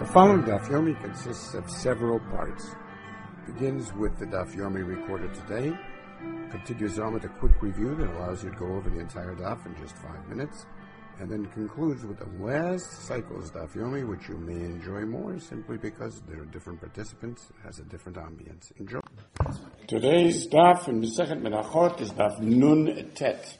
following Daf Yomi consists of several parts. It begins with the Daf Yomi recorded today, continues on with a quick review that allows you to go over the entire Daf in just 5 minutes, and then concludes with the last cycle's Daf Yomi, which you may enjoy more simply because there are different participants. It has a different ambience. Enjoy. Today's Daf in Masechet Menachot is Daf Nun Tet.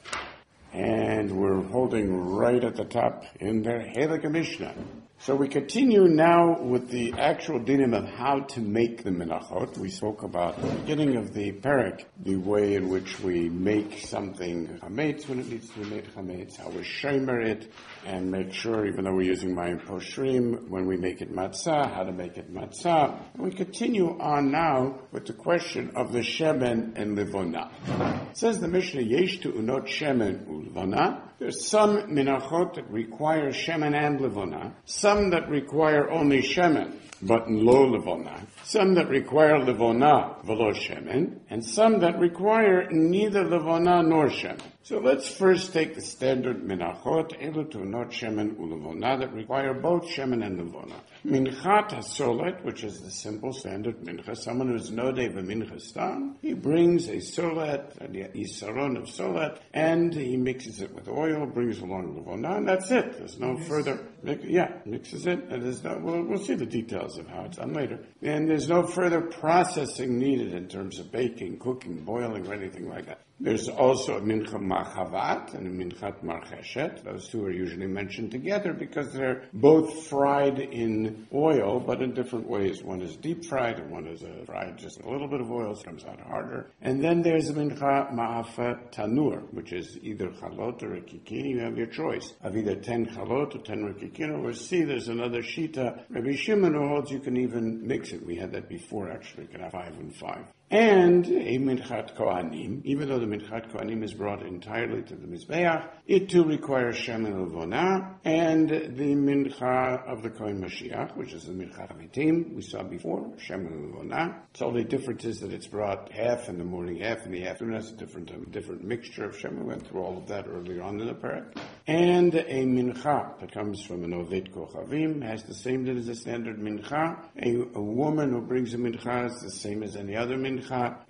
And we're holding right at the top in the Halakha Mishnah. So we continue now with the actual dinim of how to make the menachot. We spoke about at the beginning of the parak, the way in which we make something chametz when it needs to be made chametz, how we shomer it, and make sure, even though we're using mayim poshrim, when we make it matzah, how to make it matzah. And we continue on now with the question of the shemen and livona. It says the Mishnah, yesh tu unot shemen ulvona. There's some menachot that require shemen and livona, some that require only shemen, but lo livona, some that require livona velo shemen, and some that require neither livona nor shemen. So let's first take the standard menachot, elu tu not shemen ulivona, that require both shemen and livona. Minchat hasolet, which is the simple standard mincha, someone who's nodeh v'mincha stam, he brings a solet, a isaron of solet, and he mixes it with oil, brings along livona, and that's it. There's no further, mixes it, and there's no, we'll see the details of how it's done later. And there's no further processing needed in terms of baking, cooking, boiling, or anything like that. There's also a mincha machavat and a minchat marcheshet. Those two are usually mentioned together because they're both fried in oil, but in different ways. One is deep fried and one is fried just a little bit of oil, so it comes out harder. And then there's a mincha ma'afa tanur, which is either chalot or rekikin. You have your choice of either 10 chalot or 10 rekikin. Or see, there's another shita, Rabbi Shimon, who holds you can even mix it. We had that before, actually. You can have 5 and 5. And a minchat kohanim, even though the minchat kohanim is brought entirely to the mizbeach, it too requires shemen ulvona, and the mincha of the kohen Mashiach, which is the minchat havitim, we saw before, shemen ulvona. So the only difference is that it's brought half in the morning, half in the afternoon. That's a different mixture of shemen. We went through all of that earlier on in the parak. And a mincha that comes from an oved kochavim has the same as a standard mincha. A woman who brings a mincha is the same as any other mincha.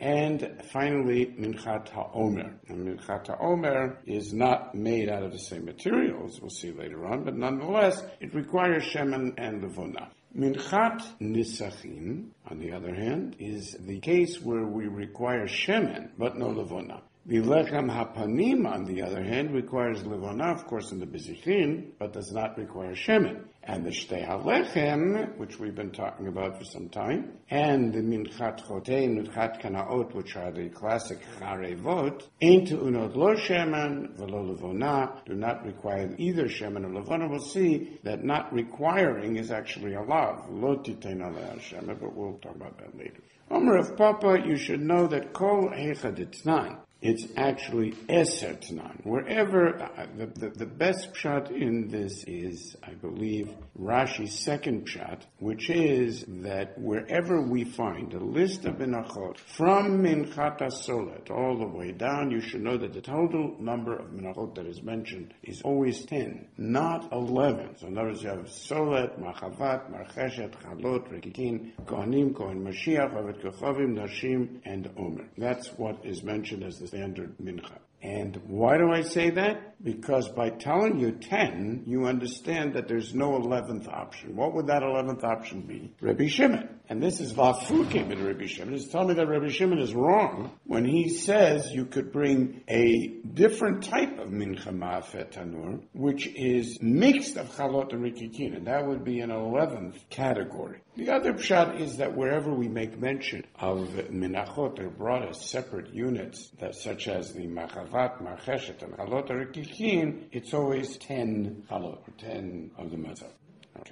And finally, minchat ha'omer. And minchat ha'omer is not made out of the same materials, we'll see later on, but nonetheless, it requires shemen and levona. Minchat nisachim, on the other hand, is the case where we require shemen, but no levona. The lechem hapanim, on the other hand, requires levona, of course, in the bezichin, but does not require shemen. And the shtei halechem, which we've been talking about for some time, and the minchat chotei and minchat kanaot, which are the classic charevot, ain't unot lo shemen velo levona, do not require either shemen or levona. We'll see that not requiring is actually a law. Lo titein aleh shemen, but we'll talk about that later. Omer of Papa, you should know that kol heichad etnan. It's actually eser tnan. Wherever, the best pshat in this is, I believe, Rashi's second pshat, which is that wherever we find a list of menachot from minchat hasolet all the way down, you should know that the total number of menachot that is mentioned is always 10, not 11. So in other words, you have solet, machavat, marcheshet, chalot, rekikin, kohanim, kohen Mashiach, avet kochavim, nashim, and omer. That's what is mentioned as the standard mincha. And why do I say that? Because by telling you 10, you understand that there's no 11th option. What would that 11th option be? Rabbi Shimon. And this is Vafukim in Rabbi Shimon. It's telling me that Rabbi Shimon is wrong when he says you could bring a different type of mincha ma'afet tanur, which is mixed of chalot and rikikin, and that would be an 11th category. The other pshat is that wherever we make mention of menachot that are brought as separate units, that such as the machavat, marcheshet, and chalot or rikikin, it's always 10 chalot, or 10 of the mazal. Okay.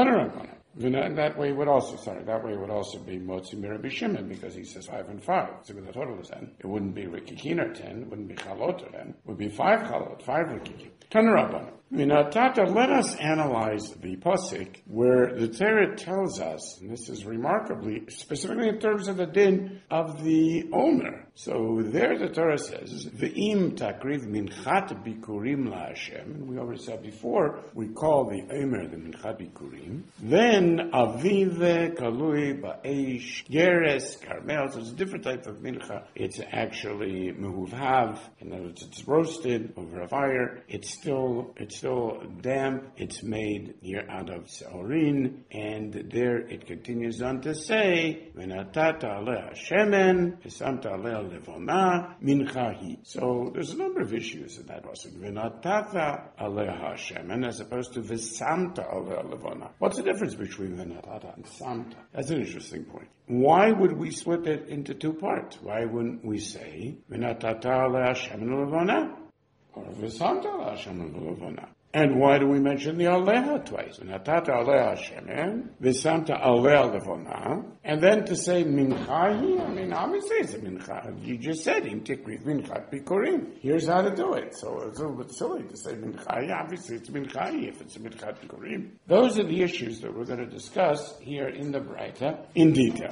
That way it would also be Motzi Rabbi Shimon, because he says 5 and 5. So the total is 10. It wouldn't be Rikikin or 10, it wouldn't be Chalot or 10. It would be 5 Chalot, 5 Rikikin. Tanarabban. Minatata, let us analyze the pasuk where the Torah tells us, and this is remarkably, specifically in terms of the din of the Omer. So there the Torah says, Ve'im takriv minchat bikurim la'Hashem. And we already said before, we call the Omer the minchat bikurim. Then avive kalui ba'esh geres karmel. So it's a different type of mincha. It's actually mehuvhav. In other words, it's roasted over a fire. It's still damp. It's made here out of seorin. And there it continues on to say, V'natata aleh shemen, v'samta aleh levona minchahi. So there's a number of issues in that pasuk. V'natata aleh shemen as opposed to v'samta aleh levona. What's the difference between v'natata and samta? That's an interesting point. Why would we split it into two parts? Why wouldn't we say v'natata aleh shemen levona or v'samta aleh shemen levona? And why do we mention the Aleha twice? Natata Aleha Shemen, V'samta Aleha Levona, and then to say Minchahi, I mean, obviously it's a Mincha. You just said, Im Tikriv Minchat Bikurim. Here's how to do it. So it's a little bit silly to say Minchahi. Obviously it's Minchahi if it's a Minchat Bikurim. Those are the issues that we're going to discuss here in the Braita in detail.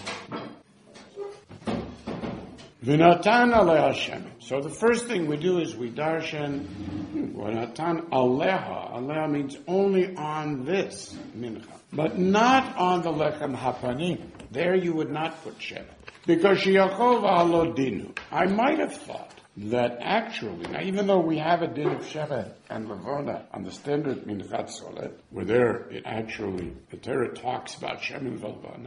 V'natan Aleha Shemen. So the first thing we do is we darshan V'natan Aleha. Aleha means only on this mincha, but not on the lechem hapanim. There you would not put shemen. Because sheyachol v'alo dinu. I might have thought that actually, now even though we have a din of shemen and levona on the standard minchat solet, where there it actually, the Torah talks about shemen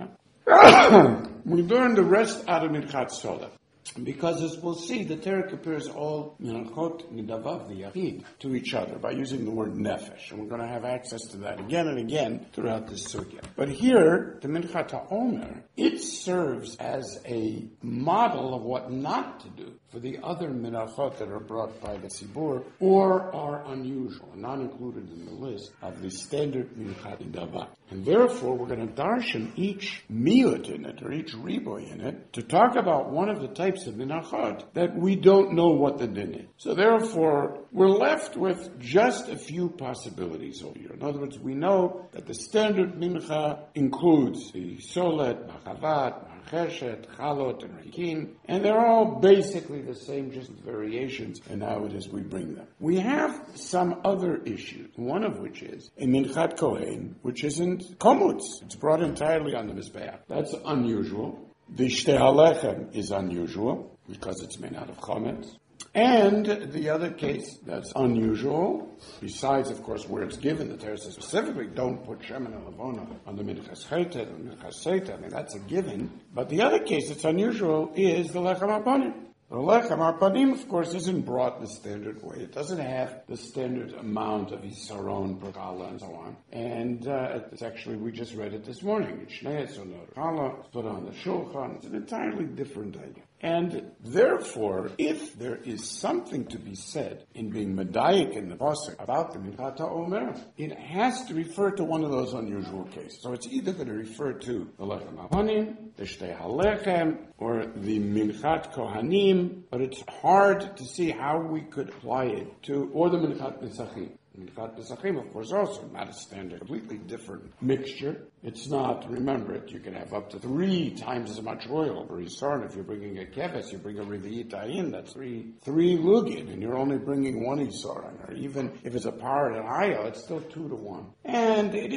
v'levona, we learn the rest out of minchat solet. Because as we'll see, the Torah compares all minachot midavav v'yachid to each other by using the word nefesh. And we're going to have access to that again and again throughout this sugya. But here, the Minchat HaOmer, it serves as a model of what not to do for the other minachot that are brought by the Tzibur or are unusual, not included in the list of the standard Minchat midavav. And therefore, we're going to darshan each miyut in it, or each riboy in it, to talk about one of the types of minachot that we don't know what the din is. So therefore, we're left with just a few possibilities over here. In other words, we know that the standard mincha includes the solet, machavat, marcheshet, chalot, and rikin, and they're all basically the same, just variations, and how it is we bring them. We have some other issues, one of which is a minchat kohen, which isn't komutz. It's brought entirely on the mizbeach. That's unusual. The shtei halechem is unusual because it's made out of chometz. And the other case that's unusual, besides, of course, where it's given, the Torah says specifically, don't put shemen and levona on the minchas chaytet and minchas seita. I mean, that's a given. But the other case that's unusual is the lechem hapanim. The lechem hapanim, of course, isn't brought the standard way. It doesn't have the standard amount of isaron per challah and so on. And it's actually, we just read it this morning. It's shnei etzonot challah, put on the shulchan. It's an entirely different idea. And therefore, if there is something to be said in being medayik in the pasuk about the Minchat HaOmer, it has to refer to one of those unusual cases. So it's either going to refer to the lechem hapanim, the shtei halechem, or the minchat kohanim, but it's hard to see how we could apply it to, or the minchat nesachim. Minchat nesachim, of course, also not a standard, completely different mixture. It's not, remember it, you can have up to 3 times as much oil for Yisarn. If you're bringing a keves, you bring a revi'it ayin, that's three lugin, and you're only bringing 1 Yisarn. Or even if it's a par and ayah, it's still 2 to 1. And it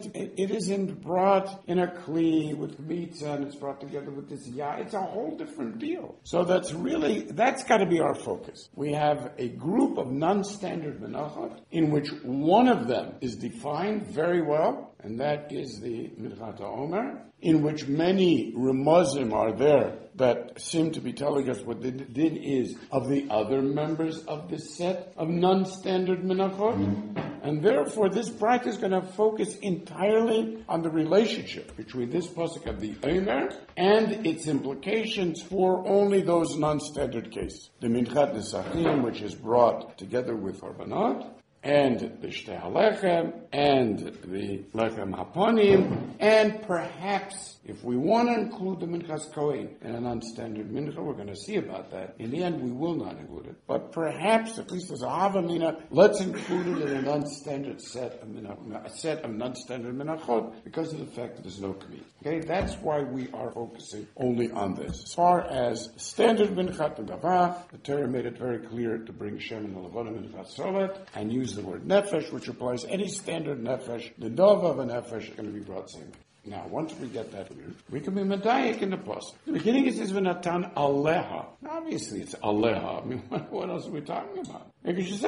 isn't brought in a kli with mitzvah, and it's brought together with this yah. It's a whole different deal. So that's got to be our focus. We have a group of non-standard menachot in which one of them is defined very well, and that is the Minchat HaOmer, in which many remuzim are there that seem to be telling us what the din is of the other members of this set of non-standard menachot. And therefore, this braita is going to focus entirely on the relationship between this pasuk of the Omer and its implications for only those non-standard cases. The Minchat Nesachim, which is brought together with Korbanot, and the Shtei HaLechem, and the Lechem HaPanim, and perhaps, if we want to include the Minchas Kohen in a non-standard mincha, we're going to see about that. In the end, we will not include it. But perhaps, at least as a Havamina, let's include it in a non-standard set of non-standard minachot, because of the fact that there's no kmi. Okay, that's why we are focusing only on this. As far as standard minchat nedava, the Torah made it very clear to bring Shem and Levona minchat solet, and use the word nefesh, which applies any standard nefesh. The dova of a nefesh is going to be brought same. Now, once we get that clear, we can be medayik in the pasuk. The beginning it says v'natan aleha. Obviously, it's aleha. I mean, what else are we talking about? Because you say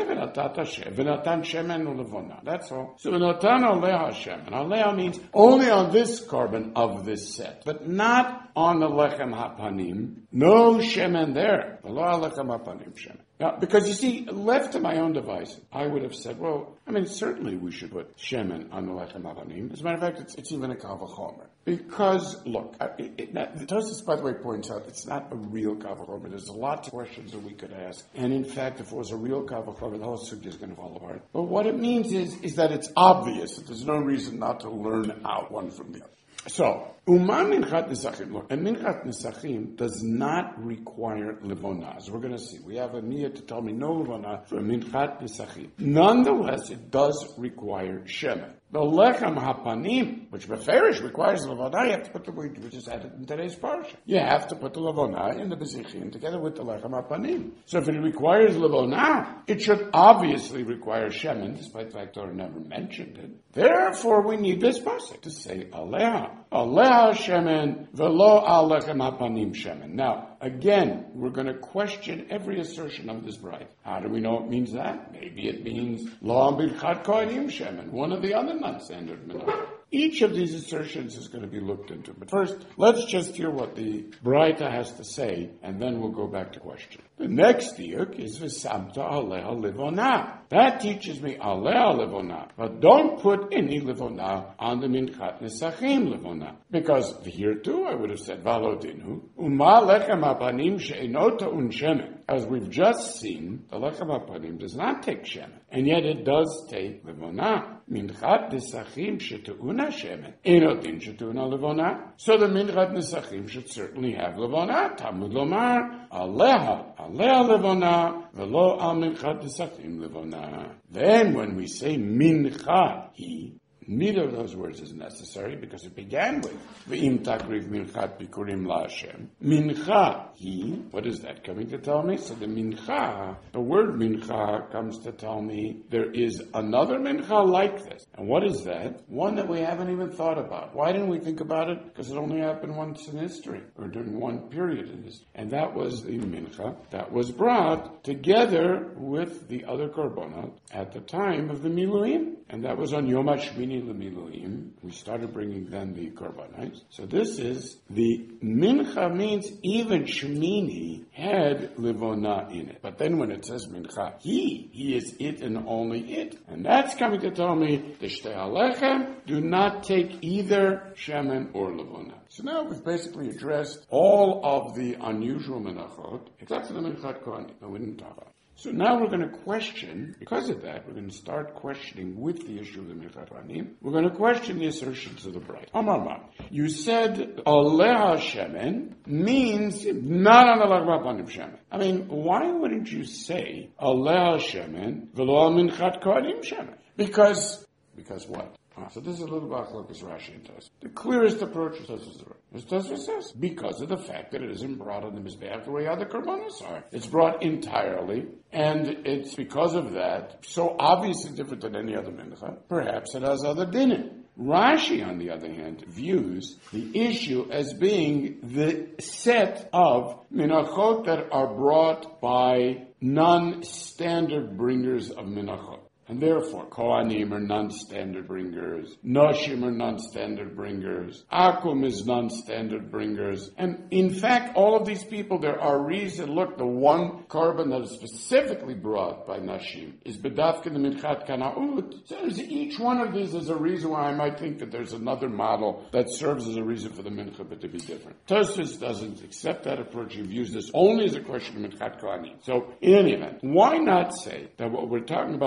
v'natan shemen ulevona. That's all. So v'natan aleha shemen. Aleha means only on this carbon of this set, but not on the lechem hapanim. No shemen there. V'lo lechem hapanim shemen. Now, because you see, left to my own device, I would have said, well, I mean, certainly we should put shemen on the lechem hapanim. As a matter of fact, it's even a kal v'chomer. Because, look, the Tosfos, by the way, points out it's not a real kal v'chomer. There's lots of questions that we could ask. And in fact, if it was a real kal v'chomer, the whole sugya is going to fall apart. But what it means is that it's obvious that there's no reason not to learn out one from the other. So, Minchat Nesachim. Look, and Minchat Nesachim does not require Levona. As we're going to see, we have a niyah to tell me no Levona for Minchat Nesachim. Nonetheless, it does require Shemen. The Lechem HaPanim, which Beferish requires Levona, you have to put the word which is added in today's parsha. You have to put the Levona in the Bezichim together with the Lechem HaPanim. So if it requires Levona, it should obviously require Shemen, despite the fact Torah never mentioned it. Therefore, we need this pasuk to say Aleha. Aleha Shemen, velo al Lechem HaPanim Shemen. Now, again, we're going to question every assertion of this bride. How do we know it means that? Maybe it means Lo Birchat Kohanim Shemen, one of the other non-standard minhag. Each of these assertions is going to be looked into. But first, let's just hear what the Braita has to say, and then we'll go back to question. The next diuk is V'samta Aleha Livona. That teaches me Aleha Livona. But don't put any Livona on the Minchat Nesachim Livona. Because here too I would have said Valodinu. Uma Lechem HaPanim She'enot Ta'un Shemen. As we've just seen, the Lechem HaPanim does not take Shemen. And yet it does take Livona. Minchat Nesachim She'te'una Shemen. Enotin She'te'una Livona. So the Minchat Nesachim should certainly have Livona. Talmud Lomar Aleha. Aleha Livona. Velo al Minchat Nesachim Livona. Then when we say Mincha, neither of those words is necessary because it began with V'im takriv minchat bikurim la'Hashem. Mincha hi. What is that coming to tell me? So the mincha, the word mincha comes to tell me there is another mincha like this. And what is that? One that we haven't even thought about. Why didn't we think about it? Because it only happened once in history, or during one period in history. And that was the mincha that was brought together with the other korbanot at the time of the Miluim. And that was on Yom HaShmini L'Miluim. We started bringing then the korbanos. So this is the mincha means even Shmini had livona in it. But then when it says mincha, he is it and only it. And that's coming to tell me the Shtei HaLechem do not take either shemen or livona. So now we've basically addressed all of the unusual menachot, except for the minchat kohanim that we didn't talk about. So now we're going to question, because of that, we're going to start questioning with the issue of the Minchat Kohanim. We're going to question the assertions of the bride. Amar, you said Aleha Shemen means not on the Lechem HaPanim Shemen. I mean, why wouldn't you say Aleha Shemen v'lo Minchat Kohanim Shemen? Because what? So this is a little bachlokas Rashi and Tosfos. The clearest approach is Tosfos says, because of the fact that it isn't brought on the Mizbeach the way other korbanos are. It's brought entirely, and it's because of that, so obviously different than any other mincha, perhaps it has other dinim. Rashi, on the other hand, views the issue as being the set of minachot that are brought by non-standard bringers of minachot. And therefore, Kohanim are non-standard bringers, Noshim are non-standard bringers, Akum is non-standard bringers. And in fact, all of these people, there are reasons. Look, the one korban that is specifically brought by Nashim is B'dafka the Minchat Kana'ut. So each one of these is a reason why I might think that there's another model that serves as a reason for the Mincha, but to be different. Tosfos doesn't accept that approach. He views this only as a question of Minchat Kohanim. So, in any event, why not say that what we're talking about over here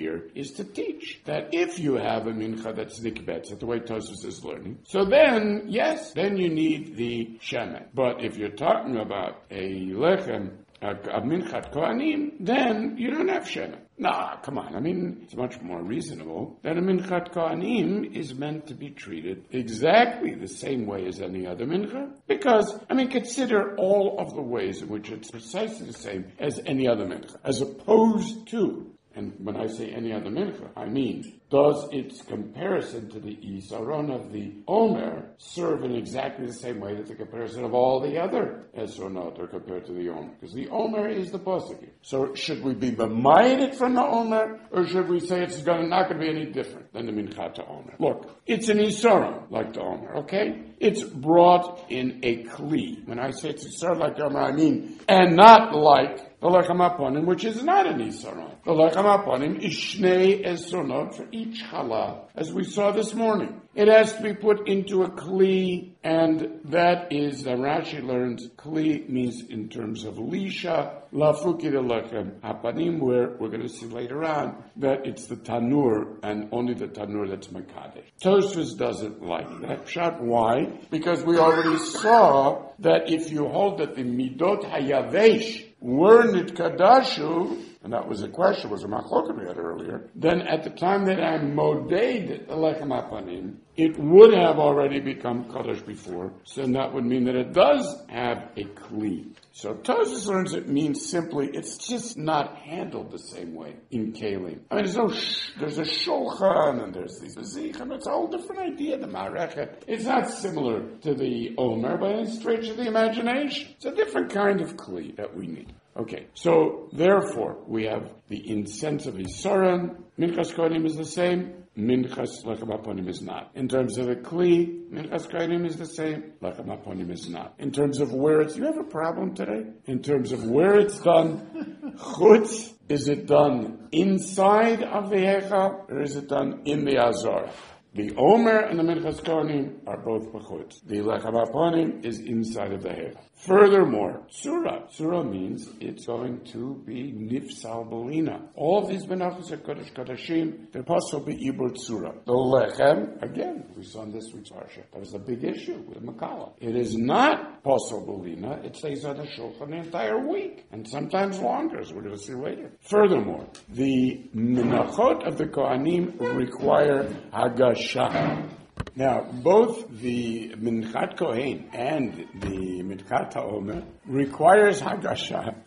here is to teach that if you have a mincha that's nikbetz, that's the way Tosfos is learning, so then, yes, then you need the shemen. But if you're talking about a lechem, a minchat kohanim, then you don't have shemen. Nah, come on. I mean, it's much more reasonable that a minchat kohanim is meant to be treated exactly the same way as any other mincha. Because, I mean, consider all of the ways in which it's precisely the same as any other mincha, as opposed to, and when I say any other mincha, I mean, does its comparison to the Isaron of the Omer serve in exactly the same way that the comparison of all the other Esronot are compared to the Omer? Because the Omer is the posuk. So should we be b'mayit from the Omer, or should we say it's not going to be any different than the Minchat Omer? Look, it's an Isaron like the Omer, okay? It's brought in a Kli. When I say it's Isaron like the Omer, I mean, and not like the Lechem Aponim, which is not an Isaron. The Lechem Aponim is Shnei Esronot for each challah, as we saw this morning. It has to be put into a kli, and that is, Rashi learns, kli means in terms of lisha, lafuki de lechem hapanim, where we're going to see later on that it's the tanur, and only the tanur that's mekadesh. Tosfos doesn't like that. Pshat, why? Because we already saw that if you hold that the midot hayavesh were nitkadashu, and that was a question, was a machloket we had earlier, then at the time that I moded the lechem apanim, it would have already become kadosh before, so that would mean that it does have a kli. So Tosfos learns it means simply, it's just not handled the same way in kelim. I mean, there's a shulchan, and there's these bezichem, it's a whole different idea, the marechet. It's not similar to the Omer, but it's straight to the imagination. It's a different kind of kli that we need. Okay, so therefore, we have the incense of Isaron. Minchas Kohanim is the same. Minchas Lechem Aponim is not. In terms of the Kli, Minchas Kohanim is the same. Lechem Aponim is not. In terms of where it's, you have a problem today? In terms of where it's done, Chutz, is it done inside of the Hechal, or is it done in the Azor? The Omer and the Minchas Kohanim are both b'chutz. The Lechem Aponim is inside of the Hechal. Furthermore, Surah means it's going to be Nifsal Bolina. All of these Menachos are Kodesh Kodeshim, they're possible to be Ibur Surah. The Lechem, again, we saw in this week's Parsha, that was a big issue with Makala. It is not possible Bolina, it stays on the Shulchan the entire week, and sometimes longer, as we're going to see later. Furthermore, the Menachot of the Kohanim require Hagashah. Now, both the Minchat Kohen and the Minchat HaOmer requires Hagasha.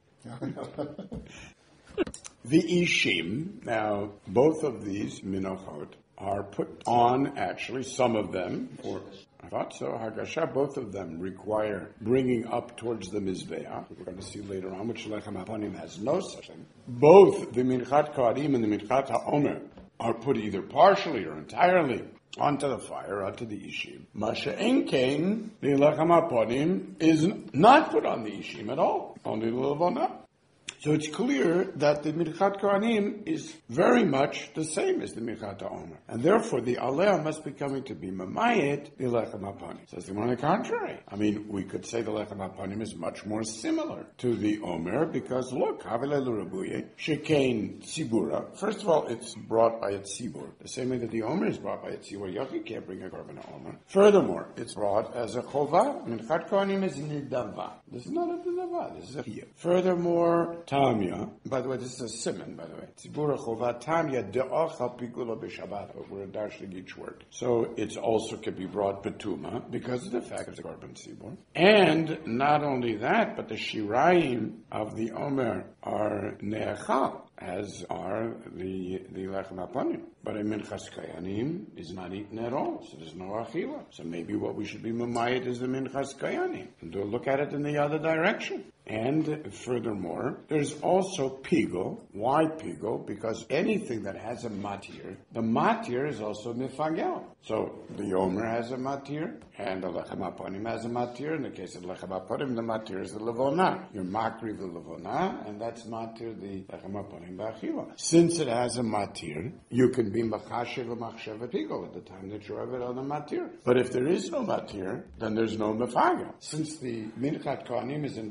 The Ishim, now, both of these Minochot are put on, actually, some of them, or I thought so, Hagasha, both of them require bringing up towards the Mizbeah. We're going to see later on, which Lechem Aponim has no such thing. Both the Minchat Kohanim and the Minchat HaOmer are put either partially or entirely onto the fire, onto the Ishim. Masha Enkein, the Lechem Aponim, is not put on the Ishim at all, only the Levona. So it's clear that the Minchat Kohanim is very much the same as the Minchat HaOmer. And therefore the Aleh must be coming to be Mamayit, the Lechem Aponim. Says the one on the contrary. I mean, we could say the Lechem Aponim is much more similar to the Omer, because look, Havile L'Rabuye, Shekain Tzibura. First of all, it's brought by a Tzibur. The same way that the Omer is brought by a Tzibur. Yochi can't bring a Korban Omer. Furthermore, it's brought as a Chovah. Minchat Kohanim is Nidava. This is not a Nidava, this is a Chiyuv. Furthermore, Tamya, by the way, this is a simon, by the way. Tzibura Chovah Tamya De'achal Pigula B'Shabbat. We're dashing each word. So it also could be brought Betuma because of the fact of the Korban Tzibur. And not only that, but the Shirayim of the Omer are Ne'achal, as are the Lechem Aponim. But a Minchas Kohanim is not eaten at all, so there's no Achila. So maybe what we should be Mamayit is the Minchas Kohanim. And to look at it in the other direction. And furthermore, there's also Pigel. Why Pigel? Because anything that has a matir, the matir is also Mifagel. So the Omer has a matir, and the Lechem Aponim has a matir. In the case of Lechem Aponim, the matir is the Levona. You're makri the Levona, and that's matir the Lechem Aponim ba'achila. Since it has a matir, you can be machashev v'machshev Pigel at the time that you have it on the matir. But if there is no matir, then there's no Mifagel. Since the Minchat Kohanim is entirely put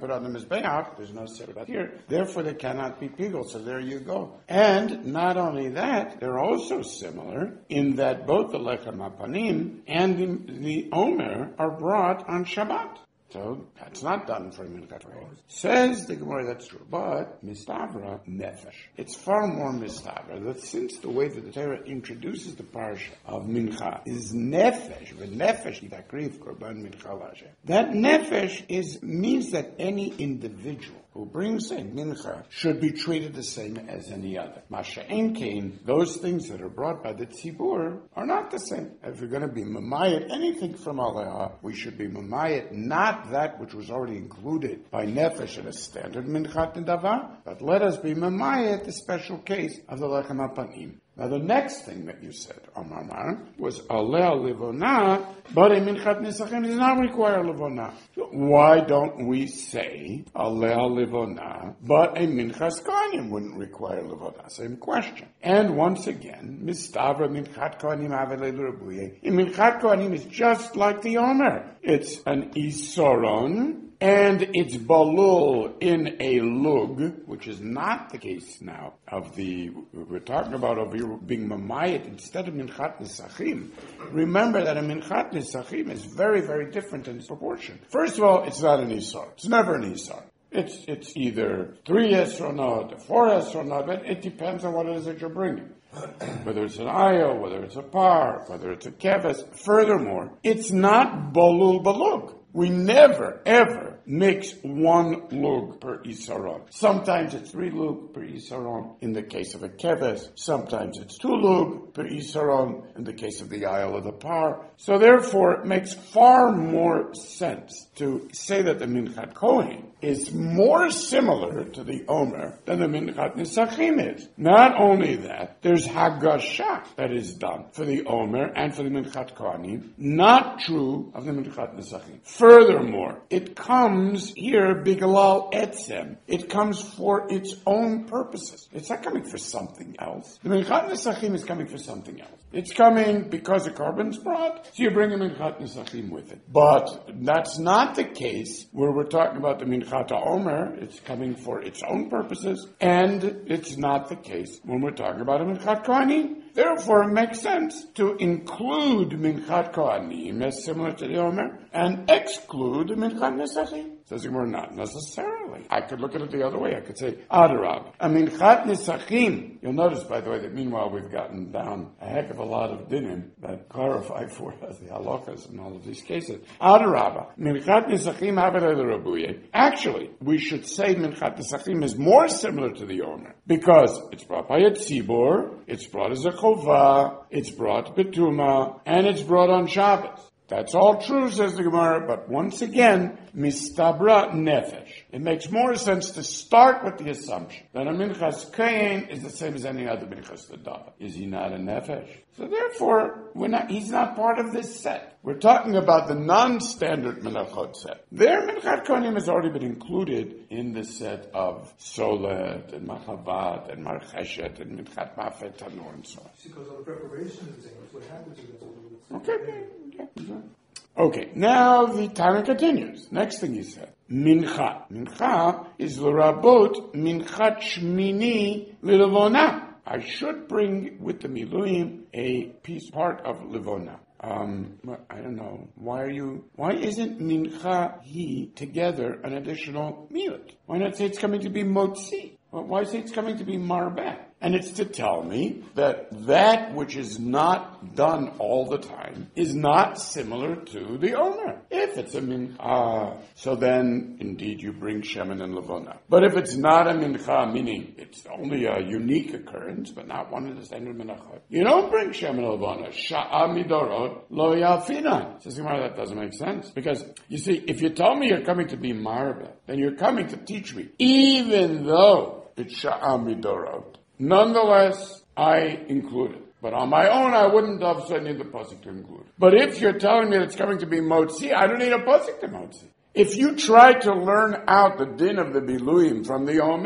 put on the Mizbeach. There's no set about here. Therefore, they cannot be pigul. So there you go. And not only that, they're also similar in that both the Lechem HaPanim and the Omer are brought on Shabbat. So that's not done for Minchat Torah. Says the Gemara, that's true. But Mistavra Nefesh. It's far more Mistavra that since the way that the Torah introduces the parsha of Mincha is Nefesh, the Nefesh Yitakriv Korban Mincha L'Hashem. That Nefesh means that any individual who brings a mincha should be treated the same as any other. Masha'en Kain, those things that are brought by the tzibur are not the same. If you're going to be mamayit anything from Aleha, we should be mamayit not that which was already included by nefesh in a standard minchat nidava, but let us be mamayit the special case of the lechem hapanim. Now the next thing that you said, Omar, was Aleh Livona, but a Minchat Nesachim does not require Livona. So why don't we say Aleh Livona, but a Minchas Kohanim wouldn't require Livona? Same question. And once again, Mistavra Minchat Kohanim Avelei L'Rabuye. Minchat Kohanim is just like the Omer. It's an Isoron, and it's balul in a lug, which is not the case now we're talking about of you being mamayit instead of minchat nesachim. Remember that a minchat nesachim is very, very different in its proportion. First of all, it's not an isar. It's never an isar. It's either 3 esronot, 4 esronot, but it depends on what it is that you're bringing. Whether it's an ayo, whether it's a par, whether it's a keves. Furthermore, it's not balul balug. We never, ever mix 1 lug per isaron. Sometimes it's 3 lug per isaron in the case of a keves. Sometimes it's 2 lug per isaron in the case of the aisle of the par. So therefore, it makes far more sense to say that the Minchat Kohen is more similar to the Omer than the Minchat Nesachim is. Not only that, there's Hagasha that is done for the Omer and for the Minchat Kohanim, not true of the Minchat Nesachim. Furthermore, it comes here, Bigalal Etzem. It comes for its own purposes. It's not coming for something else. The Minchat Nesachim is coming for something else. It's coming because the carbon's brought, so you bring a Minchat Nesachim with it. But that's not the case where we're talking about the Minchat Omer. It's coming for its own purposes, and it's not the case when we're talking about a Minchat Kohanim. Therefore, it makes sense to include Minchat Kohanim as similar to the Omer and exclude Minchat Nesachim. Says Gemara, not necessarily. I could look at it the other way. I could say, Adarab. A Minchat Nesachim. You'll notice, by the way, that meanwhile we've gotten down a heck of a lot of dinim that clarify for us the halachas in all of these cases. Adarab. Minchat Nesachim Avelei L'Rabuye. Actually, we should say Minchat Nesachim is more similar to the Omer because it's brought by a tzibur, it's brought as a chovah, it's brought betuma, and it's brought on Shabbos. That's all true, says the Gemara, but once again, mistabra nefesh. It makes more sense to start with the assumption that a minchas kain is the same as any other minchas ladava. Is he not a nefesh? So therefore, he's not part of this set. We're talking about the non-standard menachot set. Their minchat kohanim has already been included in the set of solet and machavat and marcheshet and minchat mafet tanur and so on. Because of the preparation is what happens to this. Okay. Okay, now the Tana continues. Next thing he said, Mincha. Mincha is l'rabot minchat shmini l'levona. I should bring with the miluim a part of levona. I don't know. Why isn't mincha together an additional miut? Why not say it's coming to be motzi? Why say it's coming to be marbeh? And it's to tell me that which is not done all the time is not similar to the Omer. If it's a mincha, so then indeed you bring shemen and levona. But if it's not a mincha, meaning it's only a unique occurrence, but not one of the standard minachot, you don't bring shemen and levona. Sha'a midorot lo yafina. Says Gemara, that doesn't make sense. Because, you see, if you tell me you're coming to be marbe, then you're coming to teach me, even though it's sha'a midorot. Nonetheless, I include it. But on my own, I wouldn't have said need the pasuk to include it. But if you're telling me it's coming to be motzi, I don't need a pasuk to motzi. If you try to learn out the din of the biluim from the Omer,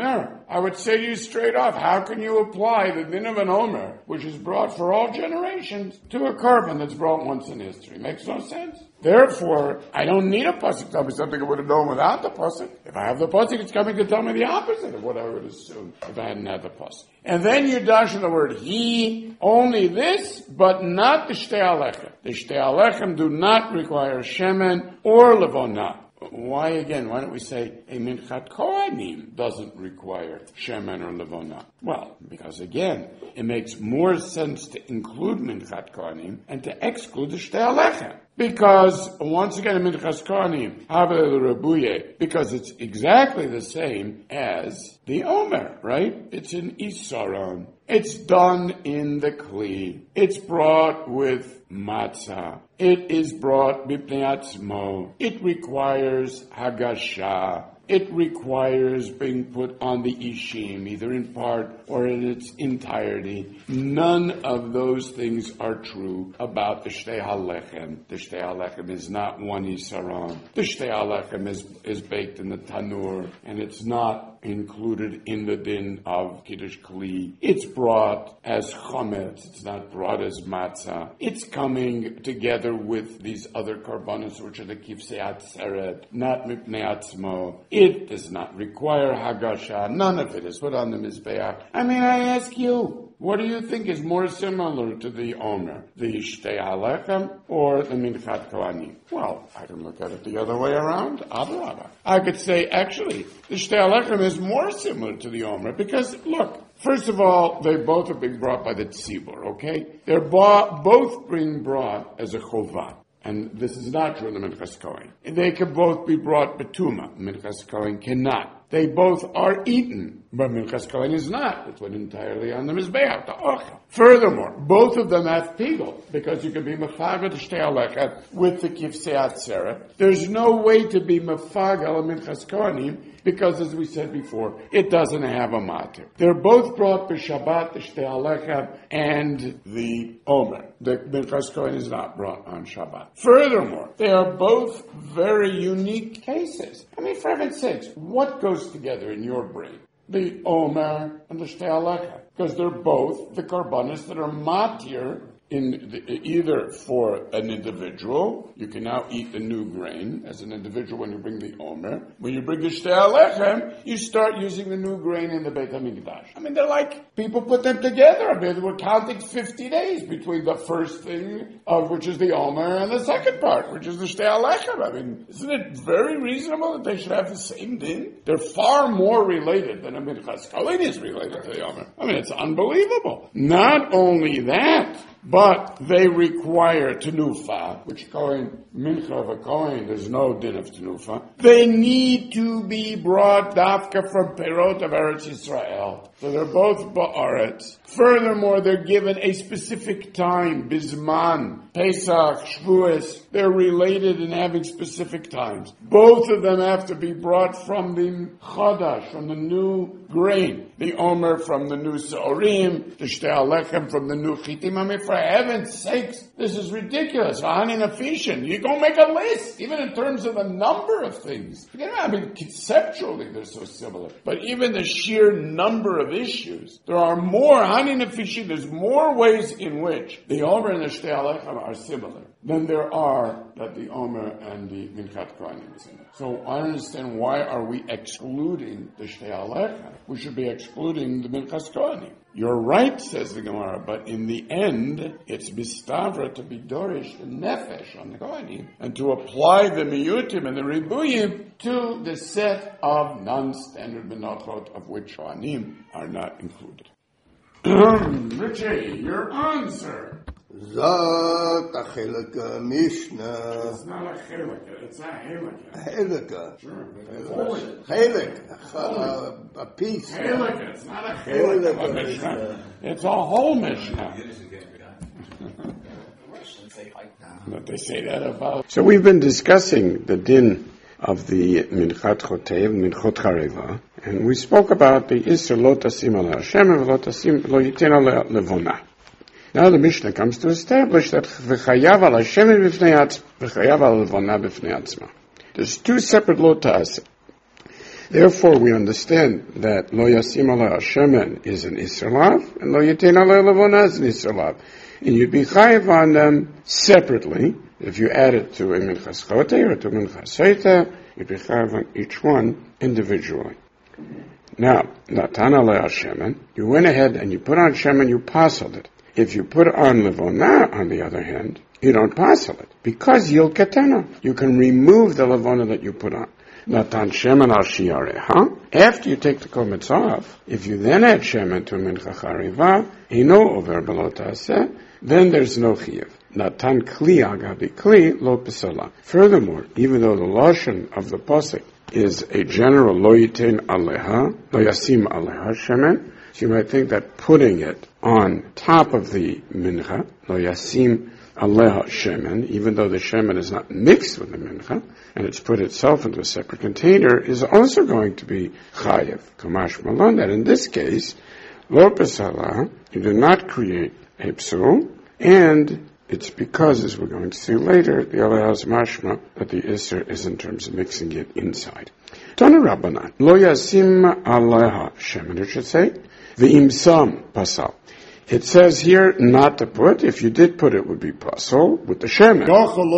I would say to you straight off, how can you apply the din of an omer, which is brought for all generations, to a korban that's brought once in history? Makes no sense. Therefore, I don't need a pasuk to tell me something I would have known without the pasuk. If I have the pasuk, it's coming to tell me the opposite of what I would assume if I hadn't had the pasuk. And then you dash in the word he, only this, but not the shtei alechem. The shtei alechem do not require shemen or levona. Why again? Why don't we say a minchat kohanim doesn't require shemen or levona? Well, because again, it makes more sense to include minchat kohanim and to exclude the shtei alechem. Because, once again, in Minchas Kohanim, Haveh L'Rebuye, because it's exactly the same as the Omer, right? It's an Isaron. It's done in the Kli. It's brought with matzah. It is brought B'pnei Atzmo. It requires Hagasha. It requires being put on the ishim, either in part or in its entirety. None of those things are true about the shtei halechem. The shtei halechem is not one yisaron. The shtei halechem is baked in the tanur, and it's not included in the din of Kiddush Kli. It's brought as chometz. It's not brought as matzah. It's coming together with these other karbanos, which are the kifsei atzeret, not mipnei atzmo. It does not require hagasha. None of it is put on the mizbeach. I mean, I ask you, what do you think is more similar to the Omer? The Shtei Halechem or the Minchat Kohanim? Well, I can look at it the other way around. Adrabah. I could say, actually, the Shtei Halechem is more similar to the Omer because, look, first of all, they both are being brought by the tzibur, okay? They're both being brought as a chovah. And this is not true in the Minchas Kohen. They can both be brought betuma. Minchas Kohen cannot. They both are eaten, but Minchas Kohen is not. It's put entirely on the Mizbeach, the Ochel. Furthermore, both of them have pigel, because you can be mefagel the shtei halechem with the kifsei atzeret. There's no way to be mefagel a Minchas Kohanim, because as we said before, it doesn't have a matir. They're both brought b'Shabbat, the shtei halechem, and the Omer. The Minchas Kohen is not brought on Shabbat. Furthermore, they are both very unique cases. I mean, for heaven's sakes, what goes together in your brain? The Omer and the Shtei Halechem. Because they're both the karbanos that are matir either for an individual. You can now eat the new grain as an individual when you bring the Omer. When you bring the Shtei Halechem, you start using the new grain in the Beit HaMikdash. I mean, they're like, people put them together. I mean, we're counting 50 days between the first thing, which is the Omer, and the second part, which is the Shtei Halechem. I mean, isn't it very reasonable that they should have the same din? They're far more related than a Minchas Kohen is related to the Omer. I mean, it's unbelievable. Not only that, but they require tenufa, which Kohen, mincha of a Kohen, there's no din of tenufa. They need to be brought dafka from perot of Eretz Yisrael. So they're both ba'aretz. Furthermore, they're given a specific time, bizman, Pesach, Shavuos. They're related in having specific times. Both of them have to be brought from the chadash, from the new grain. The Omer from the new Seorim, the Shtei Halechem from the new Chitim. I mean, for heaven's sakes, this is ridiculous. You go make a list, even in terms of the number of things. I mean, conceptually they're so similar. But even the sheer number of issues, there are more, there's more ways in which the Omer and the Shtei Halechem are similar than there are that the Omer and the Minchat Kohanim is similar. So I understand, why are we excluding the Shtei Halechem? We should be excluding the Minchas Kohanim. You're right, says the Gemara, but in the end, it's mistavra to be dorish and nefesh on the Kohanim, and to apply the miyutim and the ribuyim to the set of non-standard menachot of which Kohanim are not included. Richie, your answer. Zot a Mishnah. It's not a chelika, it's a helika. Helika. Sure. Helik. A piece. Helika, it's not a helika Mishnah. It's a whole Mishnah. But they say that about. So we've been discussing the din of the Minchat Chotev, Minchot Chareva, and we spoke about the Isser lo tasim ala Hashem and lo yitin ala levona. Now the Mishnah comes to establish that v'chayav al Hashem v'chayav al levona b'fnei atzma. There's two separate lo ta'aseh. Therefore, we understand that lo yasim aleh shemen is an Isser Lav, and lo yitain aleh levona is an Isser Lav. And you'd be chayiv on them separately. If you add it to a minchas choteh or to minchas seita, you'd be chayiv on each one individually. Now, natan aleh shemen, you went ahead and you put on shemen, you pasaled it. If you put on levona, on the other hand, you don't pasal it, because yil katana. You can remove the levona that you put on. Natan shemen al shiareha. After you take the komets off, if you then add shemen to mincha chariva, hino over below taseh, then there's no chiyuv. Natan kli agabi kli lo pesala. Furthermore, even though the lashon of the pasuk is a general lo yitain aleha, lo yasim aleha shemen, so you might think that putting it on top of the mincha, lo yasim aleha shemen, even though the shemen is not mixed with the mincha, and it's put itself into a separate container, is also going to be chayev. Kamash malon, that in this case, lo pesala, you do not create a psul, and it's because, as we're going to see later, the alehas mashma, that the isser is in terms of mixing it inside. Tana Rabbanan, lo yasim aleha shemen, it should say, v'im sam pasal. It says here not to put. If you did put, it would be pasol with the shemen.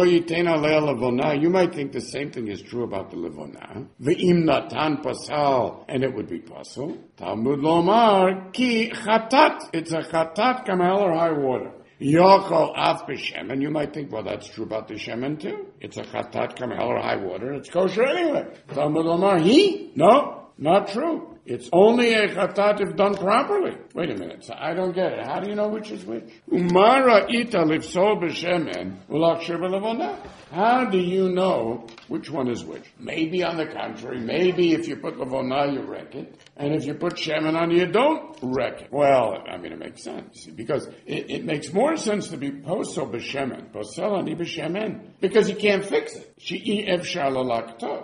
You might think the same thing is true about the levona. V'im natan pasal, and it would be pasol. Talmud lomar ki chatat. It's a chatat kamel or high water. Yochol af b'shemen. You might think, well, that's true about the shemen too. It's a chatat kamel or high water. It's kosher anyway. Talmud lomar he? No, not true. It's only a chatat if done properly. Wait a minute, so I don't get it. How do you know which is which? Umara ita lifsol b'shemen ulakshir b'levona. How do you know which one is which? Maybe on the contrary, maybe if you put levona, you wreck it. And if you put shemen on, you don't wreck it. Well, I mean, it makes sense. Because it makes more sense to be posel b'shemen. Posel ani b'shemen. Because you can't fix it. She'i efshar lalakto.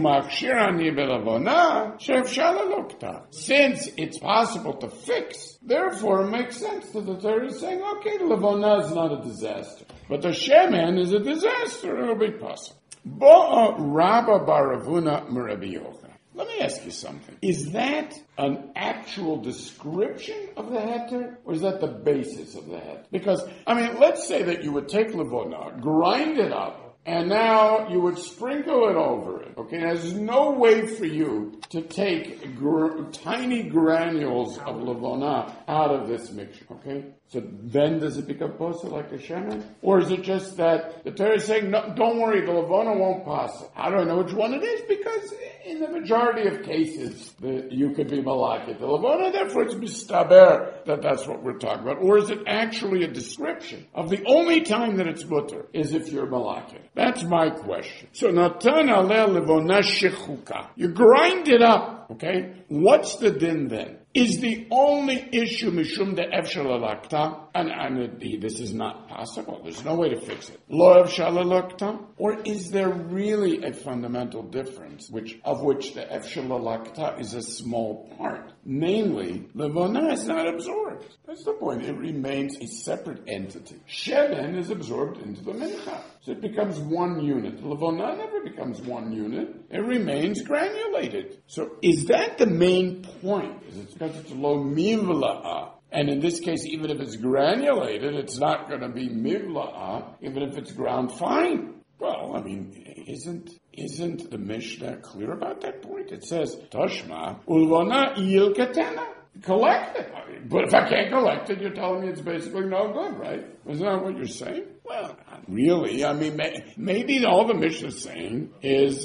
Since it's possible to fix, therefore it makes sense that the Torah is saying, okay, the levona is not a disaster, but the shemen is a disaster. It'll be possible. Rabba Baravuna Merabi Yochanan. Let me ask you something. Is that an actual description of the heter, or is that the basis of the heter? Because, I mean, let's say that you would take levona, grind it up, and now you would sprinkle it over it. Okay, there's no way for you to take tiny granules of levona out of this mixture. Okay, so then does it become posel like a shemen, or is it just that the Torah is saying, no, don't worry, the levona won't posel? How do I know which one it is? Because in the majority of cases, you could be malakit the levona, therefore it's mistaber that that's what we're talking about. Or is it actually a description of the only time that it's mutter is if you're malakit? That's my question. So natan aleh levona shechuka. You grind it up, okay? What's the din then? Is the only issue mishum de efshar lalakta, and this is not possible. There's no way to fix it. Lo efshar lalakta, or is there really a fundamental difference, of which the efshar lalakta is a small part? Namely, levona is not absorbed. That's the point. It remains a separate entity. Shemen is absorbed into the mincha, so it becomes one unit. Levona never becomes one unit. It remains granulated. So is that the main point? Is it because it's lo mivla'ah? And in this case, even if it's granulated, it's not going to be mivla'ah, even if it's ground fine. Well, I mean, isn't the Mishnah clear about that point? It says, Toshma, ulvona il katana. Collect it. But if I can't collect it, you're telling me it's basically no good, right? Isn't that what you're saying? Well, not really. I mean, maybe all the Mishnah is saying is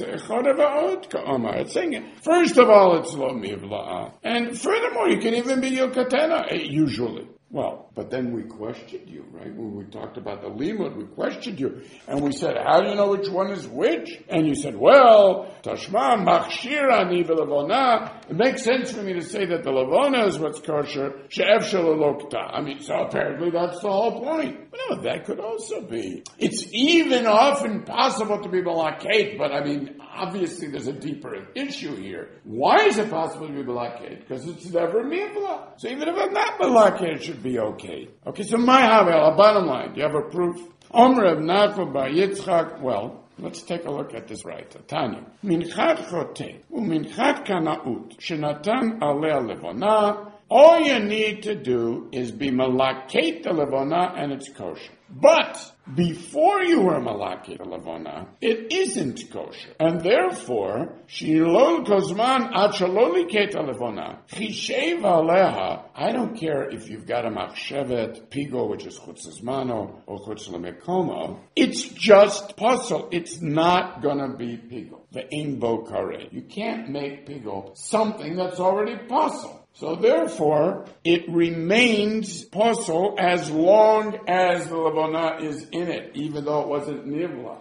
it's saying, first of all, it's lo mivla'ah. And furthermore, you can even be yokatena, usually. Well, but then we questioned you, right? When we talked about the limud, we questioned you. And we said, how do you know which one is which? And you said, well, tashma machshir ani v'levona. It makes sense for me to say that the levona is what's kosher. She'ef shalolokta. I mean, so apparently that's the whole point. No, that could also be. It's even often possible to be malakate, but I mean, obviously there's a deeper issue here. Why is it possible to be malakate? Because it's never mivla. So even if I'm not malakate, it should be okay. Okay, so my havel, bottom line, do you have a proof? Omer of Nachman bar Yitzchak, well, Let's take a look at this right. Tanya. Minchat chote, uminchat kanaut, shenatan alea levona. All you need to do is be malaket the levona and it's kosher. But before you were malaket the levona, it isn't kosher. And therefore, shilol kozman ad shaloliket levona, chishev aleha. I don't care if you've got a machshevet, pigo, which is chutz zmano, or chutz lemekomo. It's just puzzle. It's not gonna be pigo. The ein bo kare. You can't make pigo something that's already puzzle. So therefore, it remains puzzle as long as the levona is in it, even though it wasn't nivla.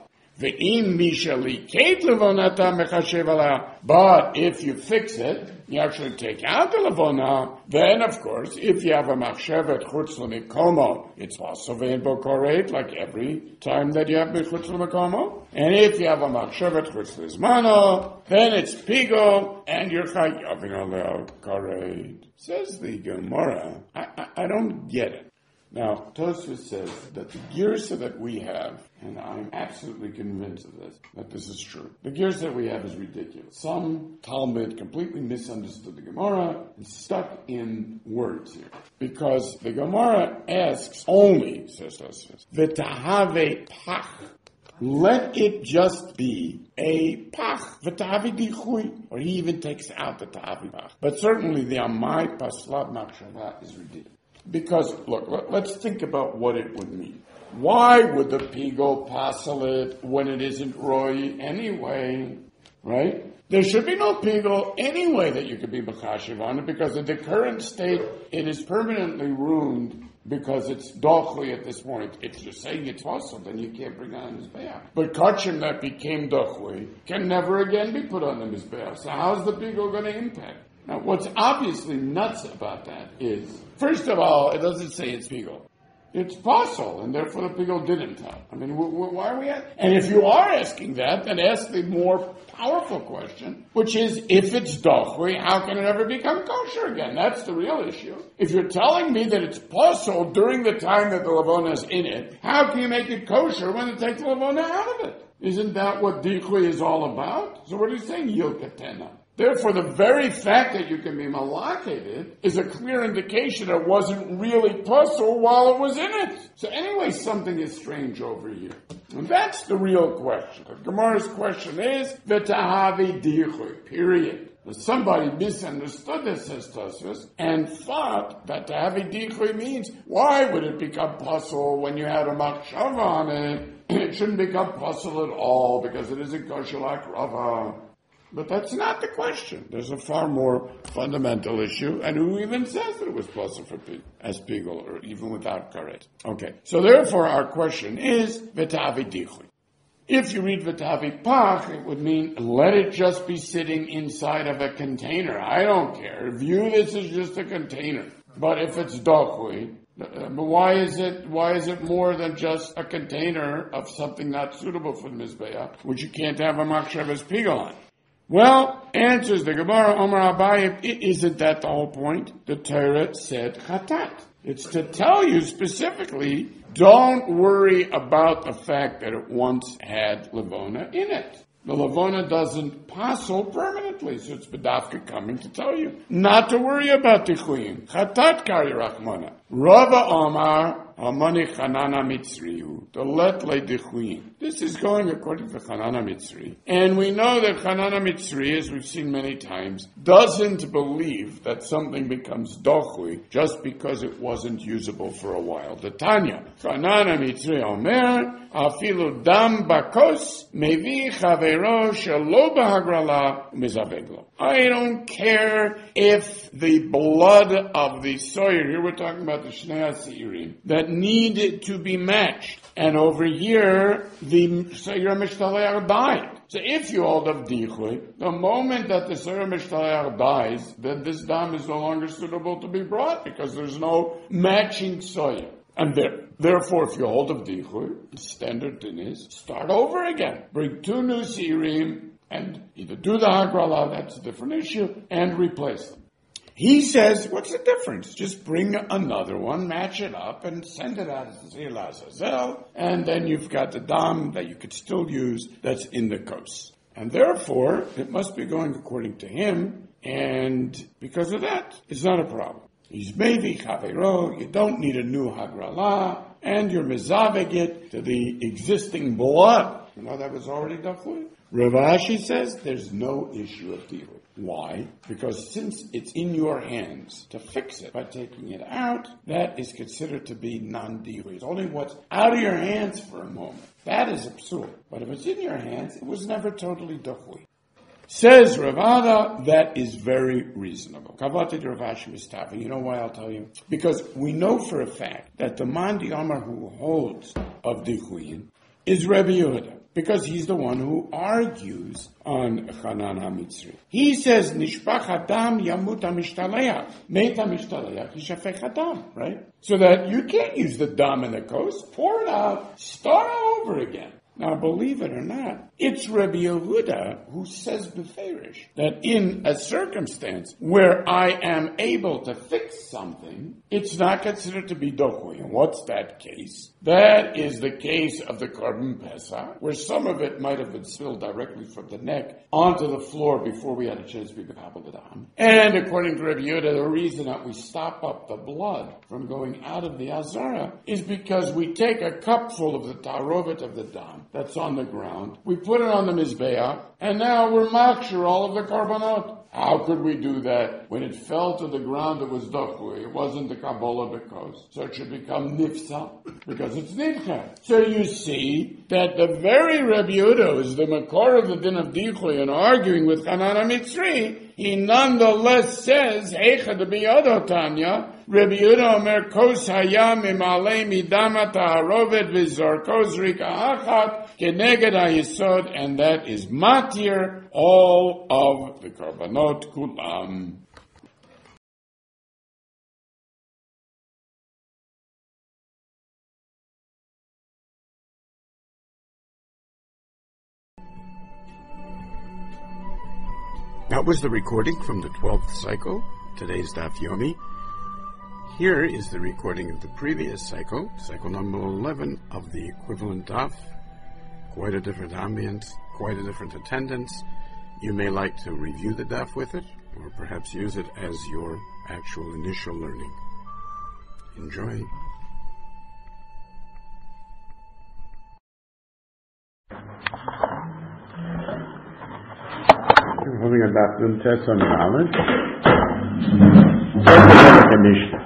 But if you fix it, you actually take out the levona, then of course, if you have a machshevet chutz l'mikomo, it's also ve'en bo koret, like every time that you have chutz l'mikomo. And if you have a machshevet chutz l'zmano, then it's pigo, and you're chayavin aleo koret. Says the Gemara, I don't get it. Now, Tosfos says that the girsa that we have, and I'm absolutely convinced of this, that this is true. The girsa that we have is ridiculous. Some Talmud completely misunderstood the Gemara and stuck in words here. Because the Gemara asks only, says Tosfos, v'tahave pach. Let it just be a pach, v'tahavi dichui. Or he even takes out the tahavi pach. But certainly the amai paslav machshava is ridiculous. Because, look, let's think about what it would mean. Why would the pigo passel it when it isn't roy anyway? Right? There should be no pigo anyway that you could be b'chashiv on it, because in the current state, it is permanently ruined because it's dochui at this point. If you're saying it's possible, then you can't bring on the mizbeach. But kachim that became dochui can never again be put on the mizbeach. So how's the pigo going to impact? Now, what's obviously nuts about that is, first of all, it doesn't say it's pigo. It's possible, and therefore the pigo didn't help. I mean, why are we at? And if you are asking that, then ask the more powerful question, which is, if it's dochui, how can it ever become kosher again? That's the real issue. If you're telling me that it's possible during the time that the levona is in it, how can you make it kosher when it takes the levona out of it? Isn't that what dichui is all about? So what are you saying, yilkatena? Therefore, the very fact that you can be malachated is a clear indication that it wasn't really puzzle while it was in it. So anyway, something is strange over here. And that's the real question. The Gemara's question is, v'tahavi dichui, period. Somebody misunderstood this, says Tosfos, and thought that tahavi dichui means, why would it become puzzle when you had a machshava on it? It shouldn't become puzzle at all, because it isn't kosher like Rava. But that's not the question. There's a far more fundamental issue, and who even says that it was possible for as pigol, or even without karet? Okay, so therefore our question is v'tavi dichui. If you read v'tavi pach, it would mean let it just be sitting inside of a container. I don't care. View this as just a container. But if it's dochui, but why is it more than just a container of something not suitable for the mizbeach, which you can't have a machshavas pigol on? Well, answers the Gemara, Omar Abaye, isn't that the whole point? The Torah said chatat. It's to tell you specifically, don't worry about the fact that it once had levona in it. The levona doesn't passel permanently, so it's bedafka coming to tell you not to worry about tichuyim. Chatat kari rachmana. Rava Omar, Amani Chanana Mitzriyu, the let le dichuyim. This is going according to Chanana Mitzri. And we know that Chanana Mitzri, as we've seen many times, doesn't believe that something becomes dochui just because it wasn't usable for a while. The Tanya, Chanana Mitzri Omer, Afilu dam bakos, mevi chavero shelo bahagrala mizaveglo. I don't care if the blood of the soyer, here we're talking about the Shnei HaSeirim, that needed to be matched. And over here, the Seir Mishtaleach died. So if you hold of Dichui, the moment that the Seir Mishtaleach dies, then this dam is no longer suitable to be brought because there's no matching soyer. And therefore, if you hold of Dichui, the standard din is start over again. Bring two new Seirim and either do the Hagrala, that's a different issue, and replace them. He says, what's the difference? Just bring another one, match it up, and send it out as Zil Azazel, and then you've got the dam that you could still use that's in the kos. And therefore, it must be going according to him, and because of that, it's not a problem. He's maybe chavero, you don't need a new hagrala, and you're mezaveg it to the existing blood. You know, that was already dafui. Rav Ashi says there's no issue of dihu. Why? Because since it's in your hands to fix it by taking it out, that is considered to be non-dihu. It's only what's out of your hands for a moment. That is absurd. But if it's in your hands, it was never totally dafui. Says Ravada, that is very reasonable. Kavati Rav Ashi Mistafa. You know why I'll tell you? Because we know for a fact that the Mandi Amar who holds of dihuyin is Rebbe Yehuda, because he's the one who argues on Chanan HaMitzri. He says, Nishpach Adam Yamut HaMishtaleach. Meit HaMishtaleach Yishafech Adam, right? So that you can't use the dam in the coast, pour it out, start all over again. Now, believe it or not, it's Rebbe Yehuda who says beferish that in a circumstance where I am able to fix something, it's not considered to be dochui. And what's that case? That is the case of the Korban Pesach, where some of it might have been spilled directly from the neck onto the floor before we had a chance to be B'Kabel Adam. And according to Rebbe Yehuda, the reason that we stop up the blood from going out of the Azara is because we take a cupful of the Tarovet of the Dam that's on the ground, we put it on the Mizbeach, and now we're makshir all of the Karbanot. How could we do that? When it fell to the ground, it was dochui. It wasn't the Kabbalah because. So it should become nifsa, because it's nidcha. So you see that the very Rebbe Yehuda is the makor of the din of dichui and arguing with Chanan HaMitzri, he nonetheless says, Heicha de biyado Tanya, Rebbe Yehuda omer kos hayam imalei midama ta'arovet v'zarkos rika achat keneged ha'yesod, and that is matir all of the korbanot kulam. That was the recording from the 12th cycle, today's Daf Yomi. Here is the recording of the previous cycle, cycle number 11 of the equivalent Daf. Quite a different ambience, quite a different attendance. You may like to review the Daf with it, or perhaps use it as your actual initial learning. Enjoy. We're holding a Daf Nun Tes on knowledge. The Mishnah.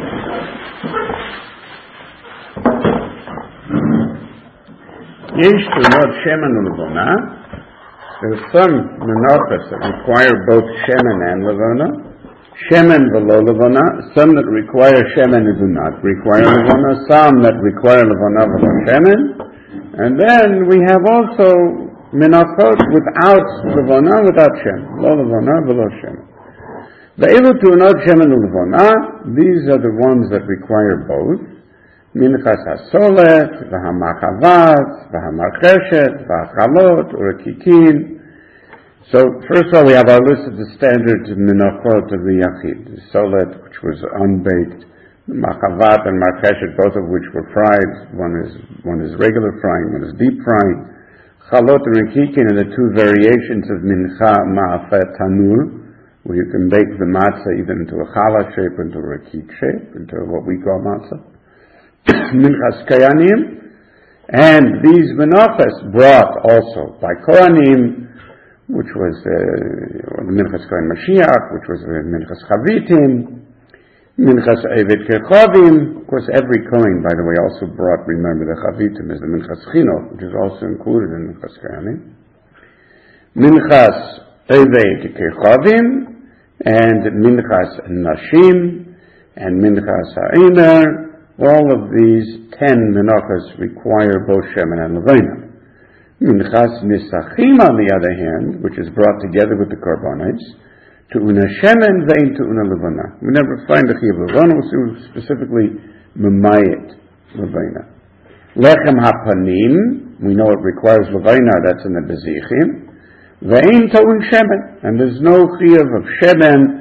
Yesh Tunot Shemen Levona. There are some menachos that require both Shemen and Levona. Shemen v'lo Levona. Some that require Shemen and do not require Levona. Some that require Levona v'lo Shemen. And then we have also menachot without Levona, without Shemen. Lo Levona v'lo Shemen. Ve'elu Tunot Shemen Levona. These are the ones that require both. Minchas hasolet, v'hamachavat, v'hamarcheshet, v'achalot, urekikin. So, first of all, we have our list of the standard minachot of the Yachid. The solet, which was unbaked, machavat and marcheshet, both of which were fried. One is regular frying, one is deep frying. Chalot and urekikin are the two variations of mincha ma'afet tanur, where you can bake the matzah either into a challah shape, into a rekik shape, into what we call matzah. Minchas Kayanim, and these menachos brought also by Kohanim, which was the Minchas Kohen Mashiach, which was the Minchas Chavitim, Minchas Eved Kechavim. Of course, every Kohen, by the way, also brought, remember, the Chavitim is the Minchas Chino, which is also included in Minchas Kayanim. Minchas Eved Kechavim, and Minchas Nashim, and Minchas Ha'iner. All of these 10 menachos require both Shemen and Levona. Minchas Nisachim, on the other hand, which is brought together with the Korbanos, to una Shemen vein to una Levona. We never find the Chiv Levona, we'll see specifically Memayit Levona. Lechem HaPanim, we know it requires Levona, that's in the Bezichim. Vein to un Shemen, and there's no Chiv of Shemen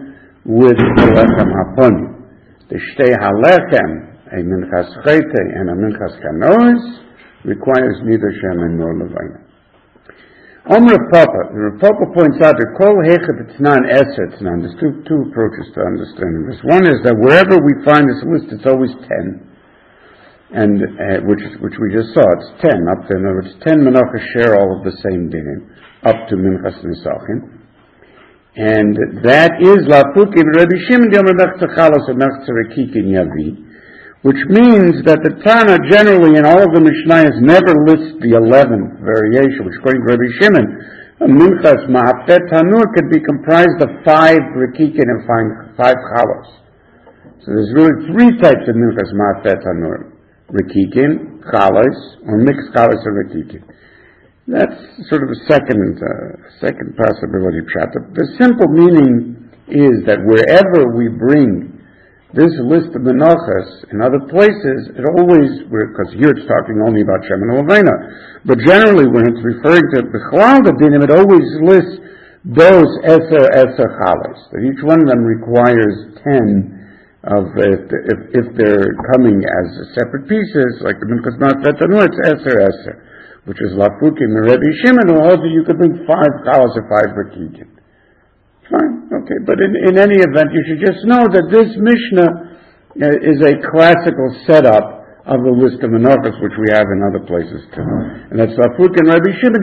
with the lechem haponim. The shtei halechem, a minchas chayte and a minchas kanois, requires neither shemen nor levina. Rav Papa points out that kol hechet etznan eser etznan. There's two approaches to understanding this. One is that wherever we find this list, it's always 10, and which we just saw. It's 10 up there. In other words, 10 menachas share all of the same dinim up to minchas nisachin, and that is lafukim Rabbi Shimon Yomer Mechza Chalos and Mechza Rekikin Yavi, which means that the Tana generally in all of the Mishnayos never lists the 11th variation, which according to Rabbi Shimon, a minchas ma'afet tanur could be comprised of 5 rekikin and 5 chalos. So there's really 3 types of minchas ma'afet tanur: rekikin, chalos, or mixed chalos and rekikin. That's sort of a second possibility. The simple meaning is that wherever we bring this list of menachas in other places, it always, because here it's talking only about shemen and levina, but generally when it's referring to bichlal the dinim, it always lists those eser chalos. That each one of them requires 10 of if they're coming as separate pieces, like the minchas ma'afet tanur, it's eser, which is lafukim Rabbi Shimon, or also you could bring 5 chalos or 5 rekikin. Fine, okay, but in any event, you should just know that this Mishnah is a classical setup of the list of menachos which we have in other places too. And that's Lafuk and Rabbi Shimon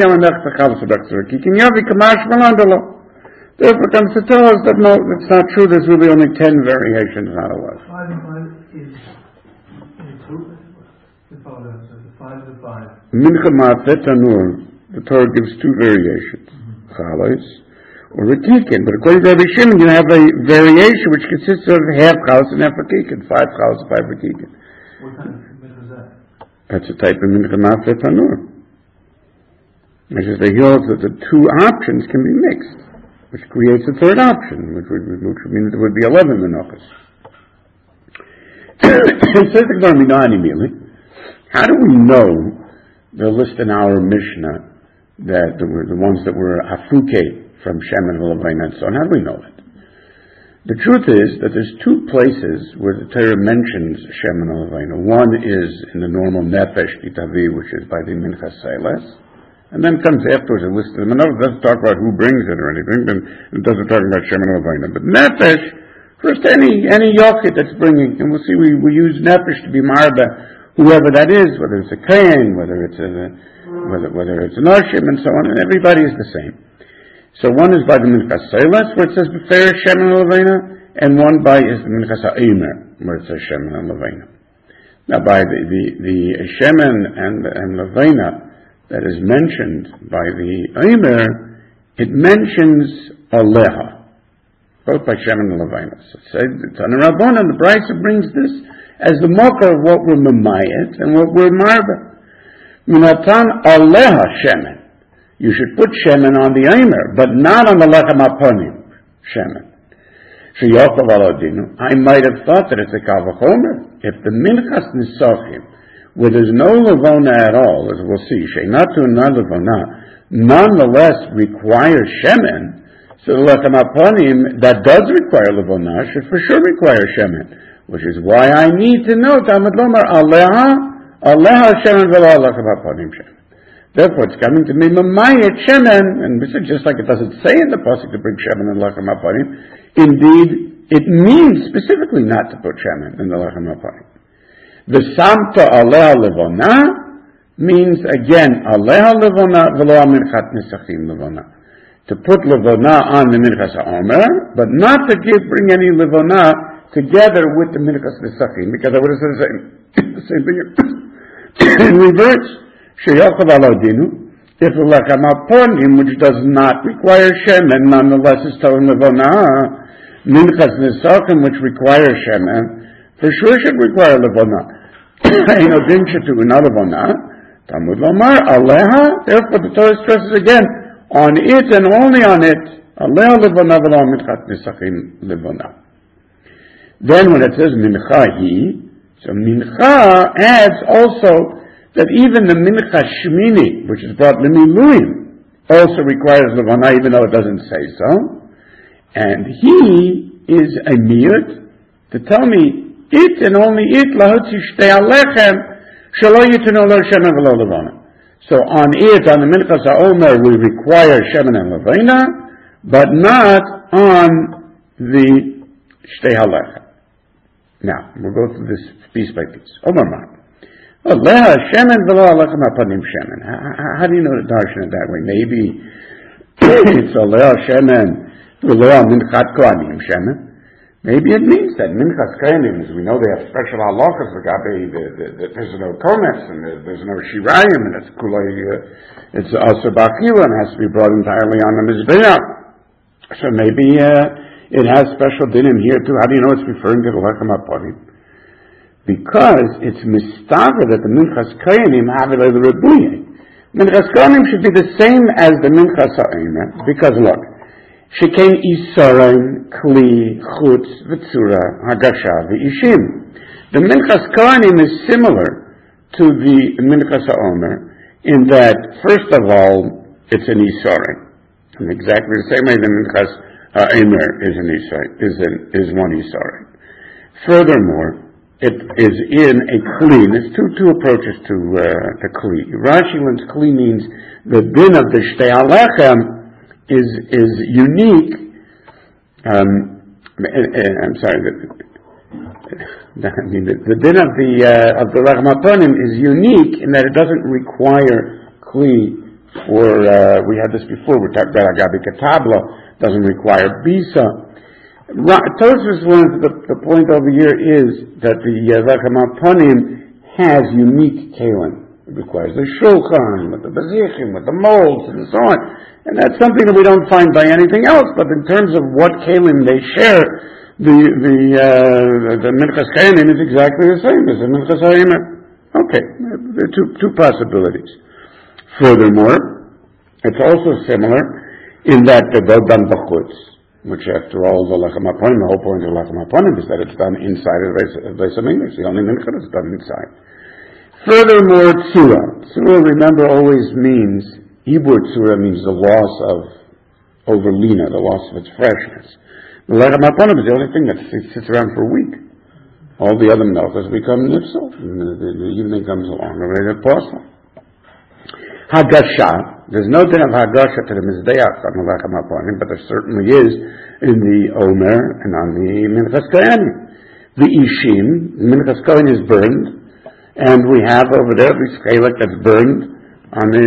Therefore comes to tell us that no, it's not true, there's really only 10 variations, not 11. 5 and 5 is in two. The 5 is 5. Mincha ma'afet tanur, the Torah gives 2 variations. Chalos or rekikin, but according to Rabbi Shimon, you have a variation which consists of half chalos and half rekikin, 5 chalos and 5 rekikin. What kind of mincha is that? That's a type of mincha ma'afet tanur. Which is they hold that the 2 options can be mixed, which creates a 3rd option, which would mean that there would be 11 menachos. How do we know the list in our Mishnah that were the ones that were afuke from shemen and levina and so on? How do we know it? The truth is that there's 2 places where the Torah mentions shemen and levina. One is in the normal nefesh kitavi, which is by the minchas seiles, and then comes afterwards a list of them. And it doesn't talk about who brings it or anything, then it doesn't talk about shemen and levina. But nefesh, first any yochid that's bringing, and we'll see we use nefesh to be marba, whoever that is, whether it's a kain, whether it's an oshim, and so on, and everybody is the same. So one is by the minchas seiles, where it says b'fer shemen and levina, and one by is the minchas ha'emer, where it says shemen and levina. Now by the shemen and levina that is mentioned by the emer, it mentions aleha, both by shemen and levina. So it's on the Rabbanan, the Brisa brings this as the mocker of what we're mamayet and what we're marba. Minatan aleha shemen. You should put shemen on the aimer, but not on the lechem haponim shemen. Sheyokov alodinu. I might have thought that it's a kavachomer. If the minchas nisachim, where there's no levona at all, as we'll see, sheinatu non-levona, nonetheless requires shemen, so the lechem haponim that does require levona should for sure require shemen, which is why I need to know Talmud Lomar aleha shemen v'lo lechem haponim shemen. Therefore, it's coming to me mamayet shemen, and this is just like it doesn't say in the pasuk to bring shemen and lechem haponim. Indeed, it means specifically not to put shemen in the lechem haponim. The samta aleha levona means again aleha levona v'lo minchat nisachim levona. To put levona on the minchas ha'omer, but not to bring any levona together with the minchas nisachim, because I would have said the same thing in reverse. Sheyachov alodinu, if the lechem haponim, which does not require shemen, nonetheless is telling levona, minchas nisachim, which requires shemen, for sure should require levona. Eino din shetu ina levona, Talmud lomar aleha. Therefore, the Torah stresses again on it and only on it. Aleha levona v'lo minchat nisachim levona. Then when it says mincha hi, so mincha adds also that even the mincha shmini, which is brought lemiluim, also requires levana, even though it doesn't say so. And he is a miyut to tell me it and only it lahutzi shtei alechem shelo yitunu lo shemen v'lo levana. So on it, on the Minchas HaOmer, we require shemen and levana, but not on the shtei halechem. Now, we'll go through this piece by piece. Omer man. Leha shemen v'lo alechem apanim shemen. How do you know the darshan it that way? Maybe it's a leha shemen v'lo minchat kohanim shemen. Maybe it means that minchas kohanim, as we know, they have special halachas. There's no komes and there's no shirayim, and it's kulay. It's also bakila and has to be brought entirely on the mizbeach. So maybe it has special dinim here too. How do you know it's referring to the lechem apanim? Because it's mistaver that the minchas kohanim have it the rebuye. Minchas kohanim should be the same as the minchas ha'omer, because look, shekain isaron, kli, chutz, v'tzura, hagasha, v'ishim. The minchas kohanim is similar to the minchas ha'omer in that, first of all, it's an isaron. In exactly the same way the minchas ha'omer is one isaron. Furthermore, it is in a kli. There's two approaches to kli. Rashi learns kli means the din of the shtei alechem is unique. I'm sorry. The din of the lechem apanim is unique in that it doesn't require kli for. We had this before. We talked about agabi katabla. Doesn't require bisa. Tosfos learns the point over here is that the lechem apanim has unique kelim. It requires the shulchan, with the bezichim, with the molds, and so on. And that's something that we don't find by anything else. But in terms of what kelim they share, the minchas kohanim is exactly the same as the minchas ha'omer. Okay, there are two possibilities. Furthermore, it's also similar in that they're both done b'chutz, which after all, the lechem apanim, the whole point of lechem apanim is that it's done inside of Beis HaMikdash. The only mincha is done inside. Furthermore, tzura. Tzura, remember, always means, Ibur tzura means the loss of overlina, the loss of its freshness. The lechem apanim is the only thing that sits around for a week. All the other melchas become nifsal. The evening comes along, they're ready to pass them. Hagasha. There's no din of hagasha to the mizbeach on the lechem apanim, but there certainly is in the omer and on the minchas kohanim. The ishim, the minchas kohen is burned, and we have over there this chelik that's burned on the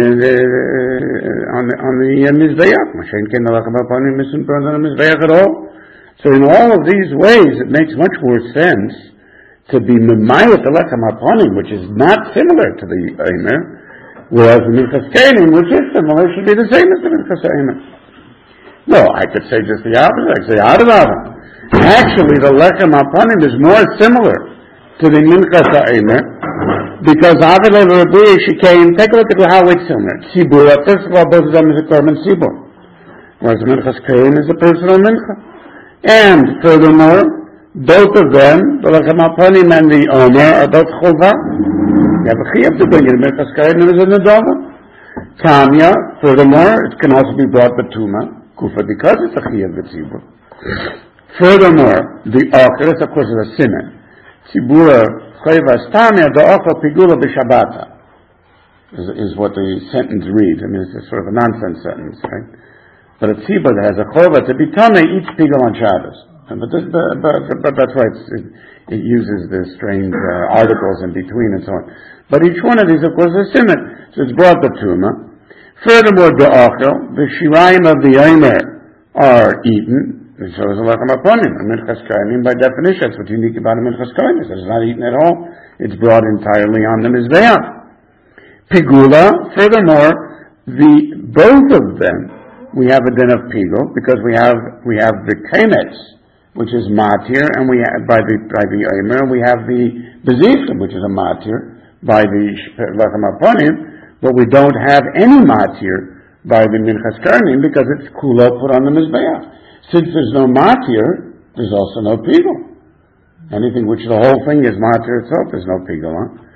mizbeach. Mashen ken the lechem apanim isn't burned on the mizbeach at all. So in all of these ways, it makes much more sense to be memayat the lechem apanim, which is not similar to the omer. Whereas the minchas kohanim, which is similar, should be the same as the minchas ha'omer. No, I could say just the opposite. I could say Adarabah. Actually, the lechem apanim is more similar to the minchas ha'omer because Avilei v'Rabbi Shekain. Take a look at how it's similar. Tzibur. First of all, both of them is a korban tzibur, whereas the minchas kohanim is a personal mincha. And furthermore, both of them, the lechem apanim and the omer, are both chova. You have a chiyuv to bring it. Minchas kohanim is in the dava. Tanya, furthermore, it can also be brought betuma, kufa, because it's a chiyuv b'tzibur. Furthermore, the acher, of course, is a siman. Tzibura chayvas tanya, the acher pigula b'shabata, is what the sentence reads. I mean, it's sort of a nonsense sentence, right? But a tzibur that has a chova to be tame eats pigul on Shabbos. But that's why it uses the strange articles in between and so on. But each one of these, of course, is siman. So it's brought betuma. Furthermore, the achel, the shirayim of the omer are eaten. And so is the lechem apanim. A minchas kohanim, by definition, that's what's unique about a minchas kohanim. It's not eaten at all. It's brought entirely on the mizbeach. Pigula. Furthermore, both of them, we have a din of pigul because we have the kemetz, which is matir, and we have by the omer, we have the bezichim, which is a matir by the lechem apanim, but we don't have any matir by the minchas kohanim because it's kula put on the mizbeach. Since there's no matir, there's also no pigul. Anything which the whole thing is matir itself, there's no pigul. Huh?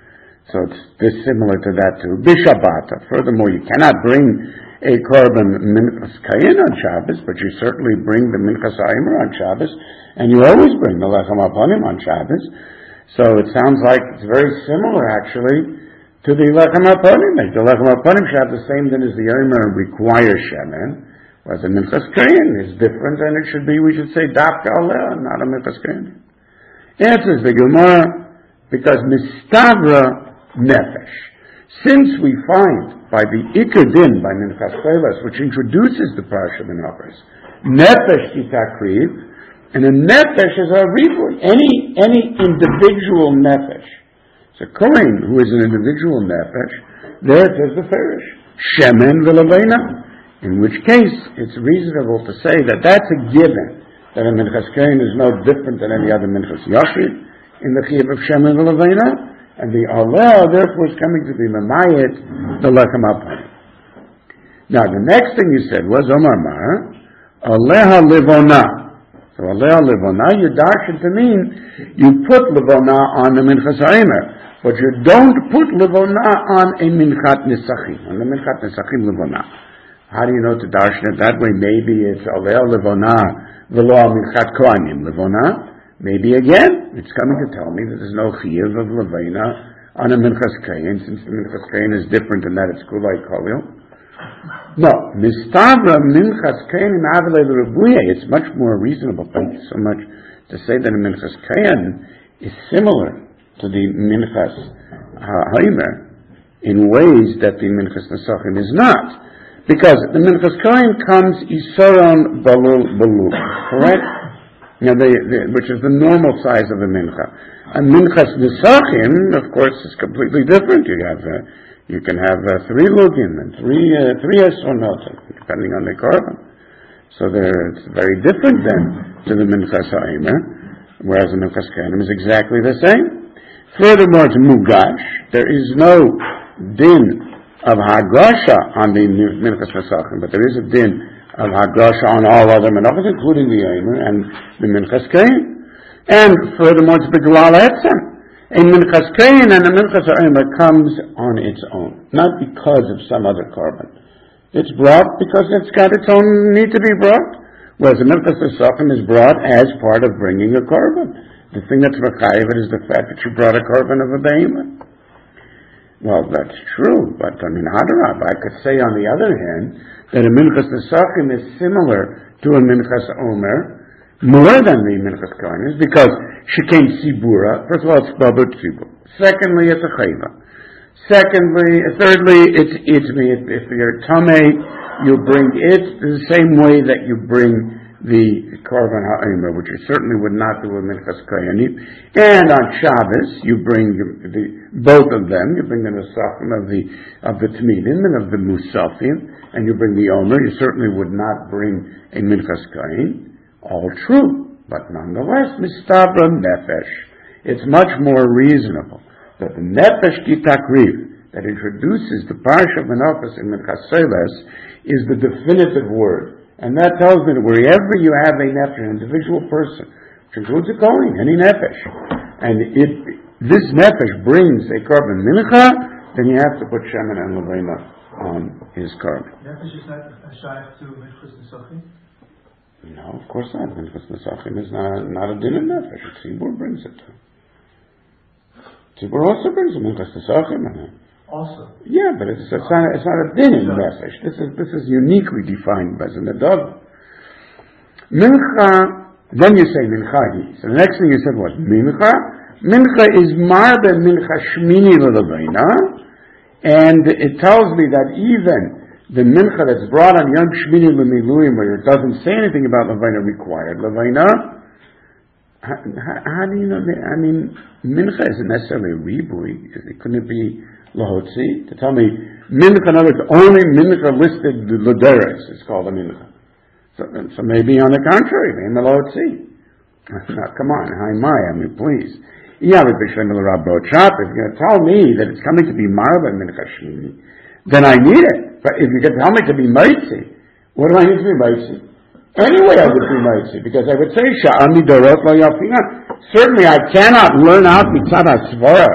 So it's dissimilar to that too. Bishabata. Furthermore, you cannot bring a korban minchas kayin on Shabbos, but you certainly bring the minchas aimer on Shabbos, and you always bring the lechem aponim on Shabbos. So it sounds like it's very similar, actually, to the lechem aponim. Like the lechem aponim should have the same thing as the aimer requires shemen, whereas the minchas kayin is different, and it should be, we should say, dafka aleh, not a minchas kayin. Answers the Gemara, because mistavra nefesh. Since we find by the Iker Din, by Minchas Chaylas, which introduces the Parsha Menachos, nefesh kitakriv, and a nefesh is a ribui. Any individual nefesh. So Kohen, who is an individual nefesh, there it says the farish, shemen v'leveina. In which case, it's reasonable to say that that's a given, that a Minchas Kohen is no different than any other Minchas Yachid in the chiyuv of shemen v'leveina. And the Aleh, therefore, is coming to be Mamayit, the Lechem Aponim. Now, the next thing you said was, Omar Mar, Aleha Livona. So, Aleha Livona, you darshan to mean, you put Livona on the Minchas Aimer, but you don't put Livona on a Minchat Nisachim, on the Minchat Nisachim Livona. How do you know to darshan it that way? Maybe it's Aleha Livona, Velo Minchat Kohanim Livona. Maybe again, it's coming to tell me that there's no chiyuv of leveina on a minchas kayin, since the minchas kayin is different in that it's kulay kolil. No, mistavra minchas kayin avalei l'rebuye. It's much more reasonable. Thank you so much to say that a minchas kayin is similar to the minchas haimer in ways that the minchas nesachim is not, because the minchas kayin comes isaron balul balul, correct? Now, which is the normal size of a mincha. A minchas nesachim, of course, is completely different. You can have 3 lugim and 3 esronot, depending on the korban. So it's very different then to the minchas ha'emer, whereas the minchas kayanim is exactly the same. Furthermore, to mugash, there is no din of hagasha on the minchas nesachim, but there is a din of hagrasha on all other menachos, including the Eimer and the Minchas Kayin. And furthermore, it's Beglal Etzem. A Minchas Kayin and a Minchas Eimer comes on its own, not because of some other korban. It's brought because it's got its own need to be brought, whereas the Minchas Nesachim is brought as part of bringing a korban. The thing that's mechayev is the fact that you brought a korban of a behemoth. Well, that's true, but Hadarab, I could say on the other hand, that a Minchas Nesachim is similar to a Minchas Omer, more than the Minchas Kohen is, because Shekain Sibura, first of all, it's Babut Sibur. Secondly, it's a Chayva. Thirdly, it's Itmi. If you're Tameh, you bring it the same way that you bring the Korban HaOmer, which you certainly would not do with Minchas Kohanim. And on Shabbos, you bring both of them. You bring the Nesachim of the Tmidim and of the Musafim, and you bring the Omer. You certainly would not bring a Minchas Kohen. All true, but nonetheless, Mistavra Nefesh. It's much more reasonable that the Nefesh Kitakriv that introduces the Parsha Menachos in Minchas Seles is the definitive word. And that tells me that wherever you have a nefesh, an individual person, which includes a kohen, any nefesh, and if this nefesh brings a korban mincha, then you have to put shemen and leveina on his korban. Nefesh is not a shaykh to minchas nesachim? No, of course not. Minchas nesachim is not a din of nefesh. Tzibur brings it to. Tzibur also brings a minchas nesachim. Also. Yeah, but it's not a din in nefesh. This is uniquely defined by Zinadog. Mincha, then you say mincha. So the next thing you said was mincha. Mincha is marbe mincha shmini l'leveina, and it tells me that even the mincha that's brought on Yom Shmini l'miluim, where it doesn't say anything about leveina required leveina. How do you know? I mean, mincha isn't necessarily a ribui. Couldn't it be lahotzi? To tell me mincha, in other words, only mincha listed l'deres is called a mincha. So maybe on the contrary, maybe lahotzi. Now, come on, I mean, please. If you're going to tell me that it's coming to be marba mincha shmini, then I need it. But if you can tell me to be mitzi, what do I need to be mitzi? Anyway, I would be mitzi, because I would say, Sha'ami dorot lo yafina. Certainly I cannot learn out mitzad ha-svara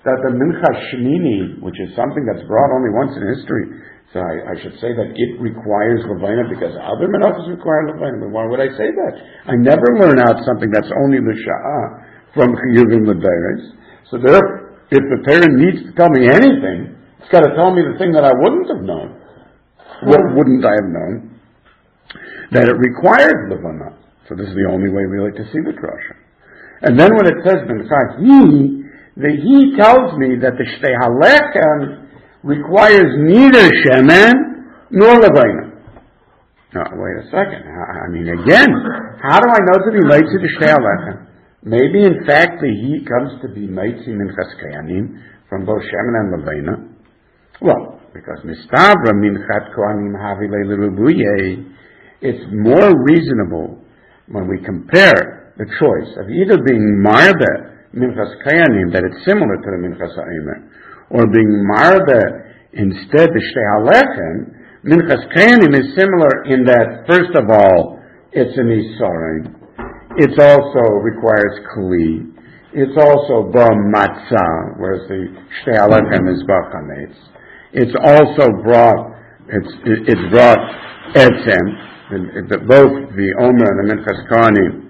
that the Mincha Shmini, which is something that's brought only once in history, so I should say that it requires Levina because other Menachos require Levina. But why would I say that? I never learn out something that's only L'Sha'ah from Chiyuvim L'Deiros. So therefore, if the Torah needs to tell me anything, it's got to tell me the thing that I wouldn't have known. What wouldn't I have known? That it required Levina. So this is the only way really to see the drasha. And then when it says Mincha the he tells me that the Shtei HaLechem requires neither shemen nor levina. Now, wait a second. I mean, again, how do I know to be mitzi the Shtei HaLechem? Maybe, in fact, the he comes to be mitzi minchas kohanim from both shemen and levina. Well, because mistavra minchat kohanim havi le'lerubuye, it's more reasonable when we compare the choice of either being marbe minchas kohanim, that it's similar to the minchas ha'omer, or being marbe instead the Shtei HaLechem. Minchas kohanim is similar in that, first of all, it's an isarim. It also requires kli. It's also ba matzah, whereas the Shtei HaLechem is ba chametz. It's also brought. It's brought etzem. Both the omer and the minchas kohanim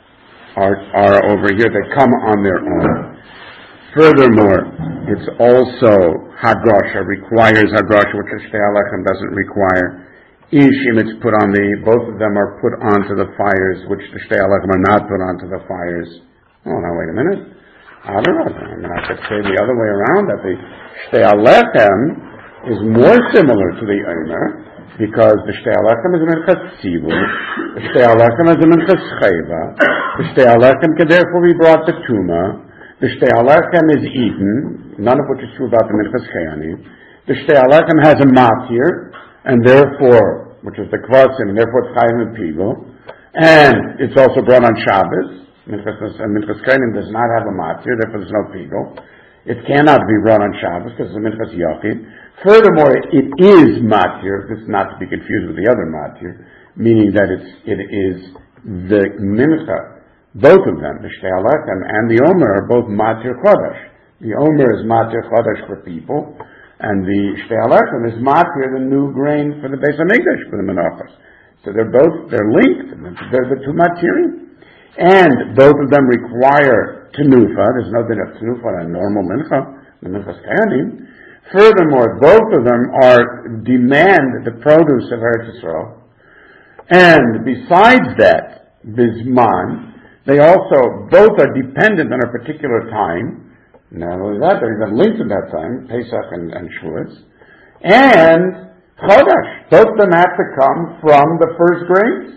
are over here. They come on their own. Furthermore, it's also hagrasha, requires hagrasha, which the Shtei HaLechem doesn't require. Ishim, it's put on both of them are put onto the fires, which the Shtei HaLechem are not put onto the fires. Oh, now wait a minute. I don't know. I mean, I could say the other way around, that the Shtei HaLechem is more similar to the omer, because the Shtei HaLechem is a minchas tzibur, the Shtei HaLechem is a minchas chayva, the Shtei HaLechem can therefore be brought to tuma, the Shtei HaLechem is eaten, none of which is true about the minchas kohanim. The Shtei HaLechem has a matir, and therefore, which is the kvasim, and therefore it's chayim and pigul, and it's also brought on Shabbos. Minchas kohanim does not have a matir, therefore there's no pigul. It cannot be brought on Shabbos because it's a minchas yachid. Furthermore, it is matir. This is not to be confused with the other matir, meaning that it is the mincha. Both of them, the Shtei HaLechem and the omer, are both matir chodesh. The omer is matir chodesh for people, and the Shtei HaLechem is matir, the new grain for the Beis Hamikdash, for the menachos. So they're linked. They're the two matirim, and both of them require tenufa. There's no din of tenufa on a normal mincha, the minchas kohanim. Furthermore, both of them demand the produce of Eretz Yisrael. And besides that, bizman, they also, both are dependent on a particular time. Not only that, they're even linked to that time, Pesach and Shavuos. And Chodesh. Both of them have to come from the first grains.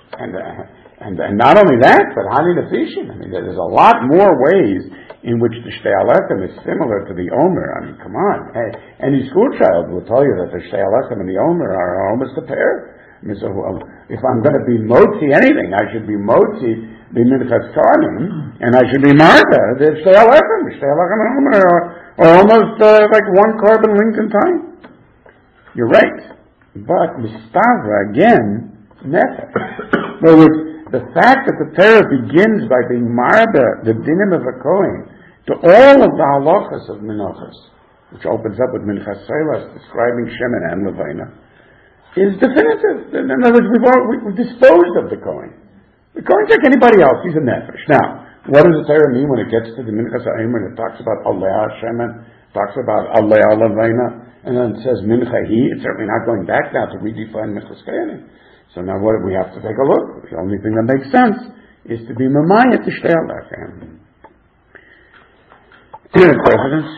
And not only that, but Hani Nefishim. I mean, there's a lot more ways in which the Shtei HaLechem is similar to the omer. I mean, come on. Hey, any school child will tell you that the Shtei HaLechem and the omer are almost a pair. I mean, so if I'm going to be motzi anything, I should be motzi the minchas kohanim, and I should be martha the Shtei HaLechem. The Shtei HaLechem and omer are almost like one carbon linked in time. You're right. But mistavra, again, nefesh. Well, the fact that the Torah begins by being marba, the dinim of a kohen, to all of the halachas of menachos, which opens up with minchas seilas, describing shemen and levina, is definitive. In other words, we've disposed of the kohen. The kohen's like anybody else. He's a nefesh. Now, what does the Torah mean when it gets to the minchas ha'omer and it talks about aleh shemen, talks about aleh levina, and then it says mincha hi? It's certainly not going back now to redefine minchas kohanim. So now what we have to take a look. The only thing that makes sense is to be mamayat to Shtei HaLechem. Questions?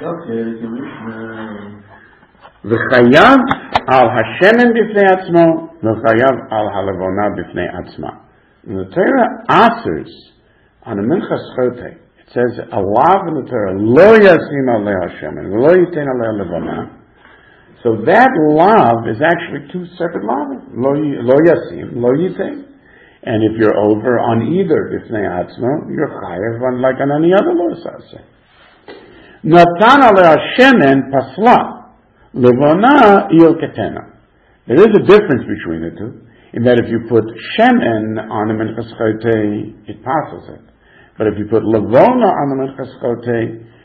V'chayav al hashemen b'fnei atzmo, v'chayav al halevona b'fnei atzma. The Torah answers on a minchas chotei. It says a lav in the Torah, lo yasim alei hashemen, lo yiten alei levona. So that lav is actually two separate lavs. Lo yasim, lo yitem. And if you're over on either b'fnei atzmo, you're chayav on like on any other lo saseh. Natan alei hashemen pasla, levona il ketena. There is a difference between the two, in that if you put shemen on the minchas chotei, it passes it. But if you put levona on the minchas chotei,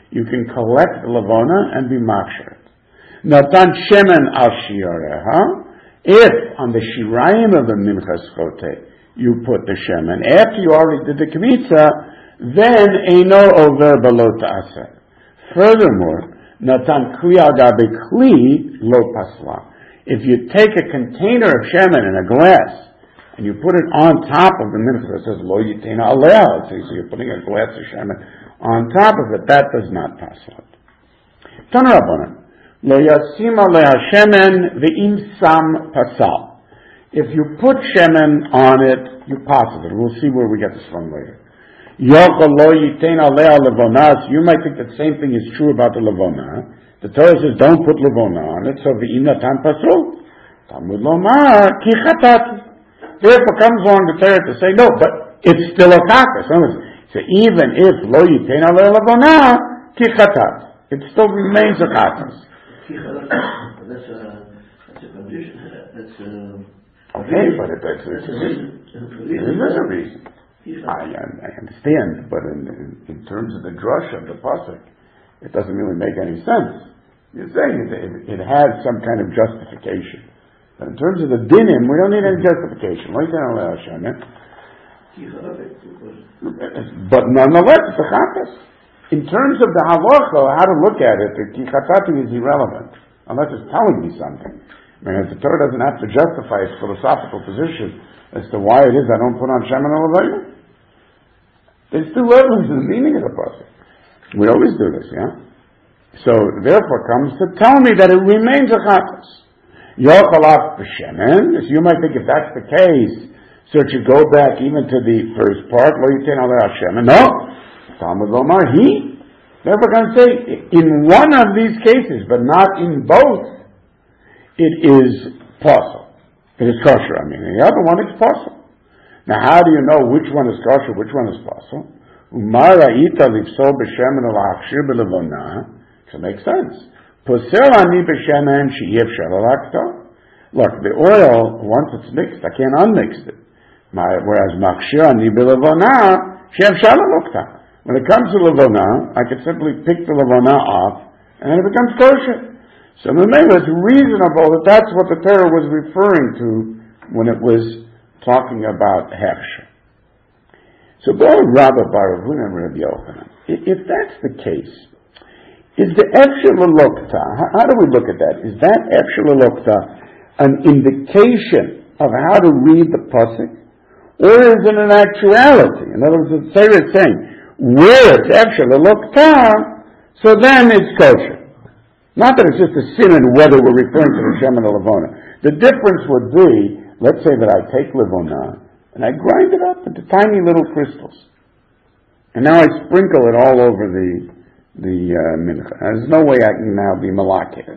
you can collect the lavona and be makshir. Natan shemen al shiyareha. If on the shirayim of the minchas chote you put the shemen after you already did the kmitza, then eino over below ta'aseh. Furthermore, natan kli al gabe kli lo pasla. If you take a container of shemen in a glass and you put it on top of the minchas, it says lo yitena aleh. So you're putting a glass of shemen on top of it. That does not pasla. Tana Rabbanan. Lo yasim aleh shemen ve'im sam pasal. If you put shemen on it, you pass it. We'll see where we get this from later. Yochel lo yitein aleh levona. So you might think the same thing is true about the levona. The Torah says don't put levona on it. So ve'im natan pasul. Talmud lomar ki chatati. Therefore comes along the Torah to say no, but it's still a kakas. So even if lo yitein aleh levona ki chatati, it still remains a kakas. That's a condition. Okay, but that's a reason. There is a reason. I understand, but in terms of the drush of the pasuk, it doesn't really make any sense. You're saying it has some kind of justification. But in terms of the dinim, we don't need any justification. But nonetheless, it's a chatas. In terms of the halacha, how to look at it, the kichatati is irrelevant, unless it's telling me something. I mean, if the Torah doesn't have to justify its philosophical position as to why it is I don't put on shemen alavayim, there's two levels in the meaning of the pasuk. We always do this, yeah? So, therefore comes to tell me that it remains a chatas. Yochalaf b'shemen, so you might think if that's the case, so it should go back even to the first part, lo yiten aleh shemen. No! Talmud lomar he. Therefore going to say, in one of these cases, but not in both, it is possible. It is kosher, In the other one, it's possible. Now, how do you know which one is kosher, which one is possible? Umar ra'ita lifsol b'shemen al-achshir b'levona. So it makes sense. Posel ani b'shemen she'yev shalakta. Look, the oil, once it's mixed, I can't unmix it. Whereas makshir ani b'levona she'yev shalakta. When it comes to levona, I can simply pick the levona off, and then it becomes kosher. So maybe it's reasonable that that's what the Torah was referring to when it was talking about hechsher. So both Rabbi Bar Huna and Rabbi Yochanan, if that's the case, is the efshel l'lokta, how do we look at that? Is that efshel l'lokta an indication of how to read the pasuk, or is it an actuality? In other words, the Torah is saying, where it's efshel l'lokta, so then it's kosher. Not that it's just a sin and whether we're referring to the shemen or levona. The difference would be, let's say that I take levona and I grind it up into tiny little crystals, and now I sprinkle it all over the mincha. There's no way I can now be malaked.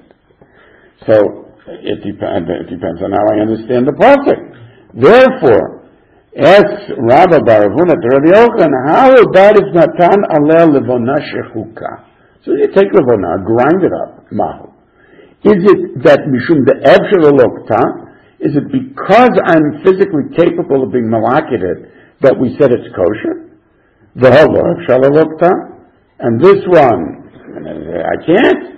So it depends on how I understand the pasuk. Therefore, ask Rabbi Bar Huna to Rabbi Yochanan, how about if natan aleh levona shechuka? So you take levona, grind it up, mahu. Is it that mishum the efshel l'lokta? Is it because I'm physically capable of being malakited that we said it's kosher? The efshel l'lokta, and this one I can't.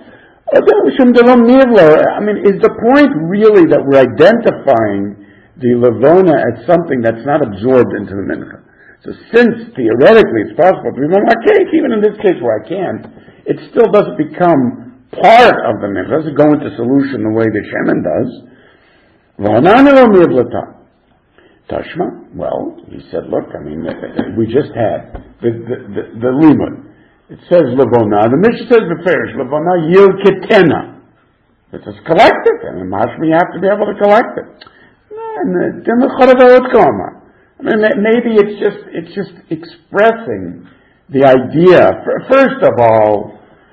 Is the point really that we're identifying the levona as something that's not absorbed into the mincha? So since theoretically it's possible to be malaked, even in this case where I can't, it still doesn't become part of the mincha. It doesn't go into solution the way the shemen does. Tashma, well, he said, look, we just had the limud. It says levona. The Mishnah says beferish levona yil ketena. It says collect it, and the mashma you have to be able to collect it. Maybe it's just expressing the idea. First of all,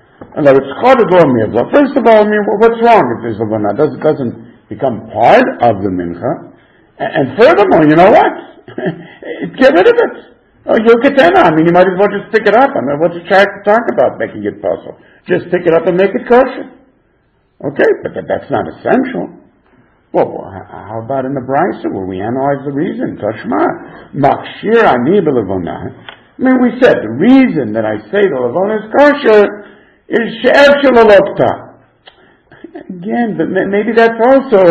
what's wrong if there's levona? It doesn't become part of the mincha. And furthermore, you know what? Get rid of it. You might as well just pick it up. What's the talk about making it possible? Just pick it up and make it kosher. Okay, but that's not essential. Well, how about in the Brisa where we analyze the reason? Tashma, makshir ani b'levona. We said the reason that I say the levona is kosher is she'er shelalokta. Again, but maybe that's also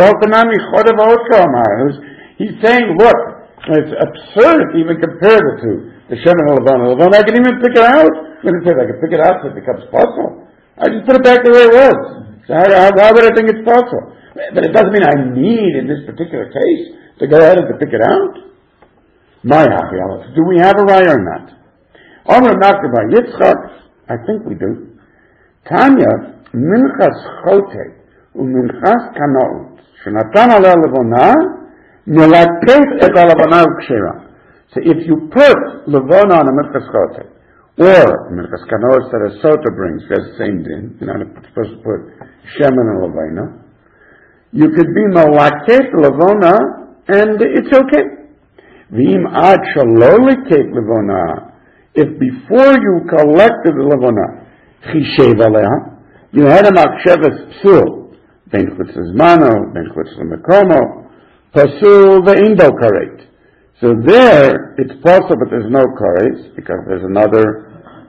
he's saying, look, it's absurd to even compare the two. The Shem and the Levona. I can even pick it out. When it says I can pick it out so it becomes possible. I just put it back the way it was. So how would I think it's possible? But it doesn't mean I need, in this particular case, to go ahead and to pick it out. Do we have a raya or not? Omer Nachman bar Yitzchak, I think we do. Tanya, Minchas Chote, Uminchas Kanaut, Shenatan Aleh Levona, Nelaket et Alavana Ukshera. So if you put Levona on a Minchas Chote, or Minchas Kanaut that a Sota brings, there's the same din, you're not supposed to put Shemen and Levona, you could be Malaket Levona, and it's okay. V'im ad shalolikate Levona, if before you collected the Levona, Chishev Aleha, you had a Makshevas Psul, Ben Chutz Zmano, Ben Chutz Lemekomo, Pasul Ve'imbo Karet. So there, it's possible, but there's no Karet, because there's another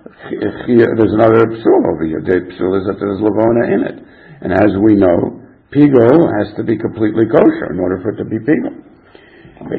Psul over here. The Psul is that there's Levona in it. And as we know, Pigo has to be completely kosher in order for it to be Pigo. But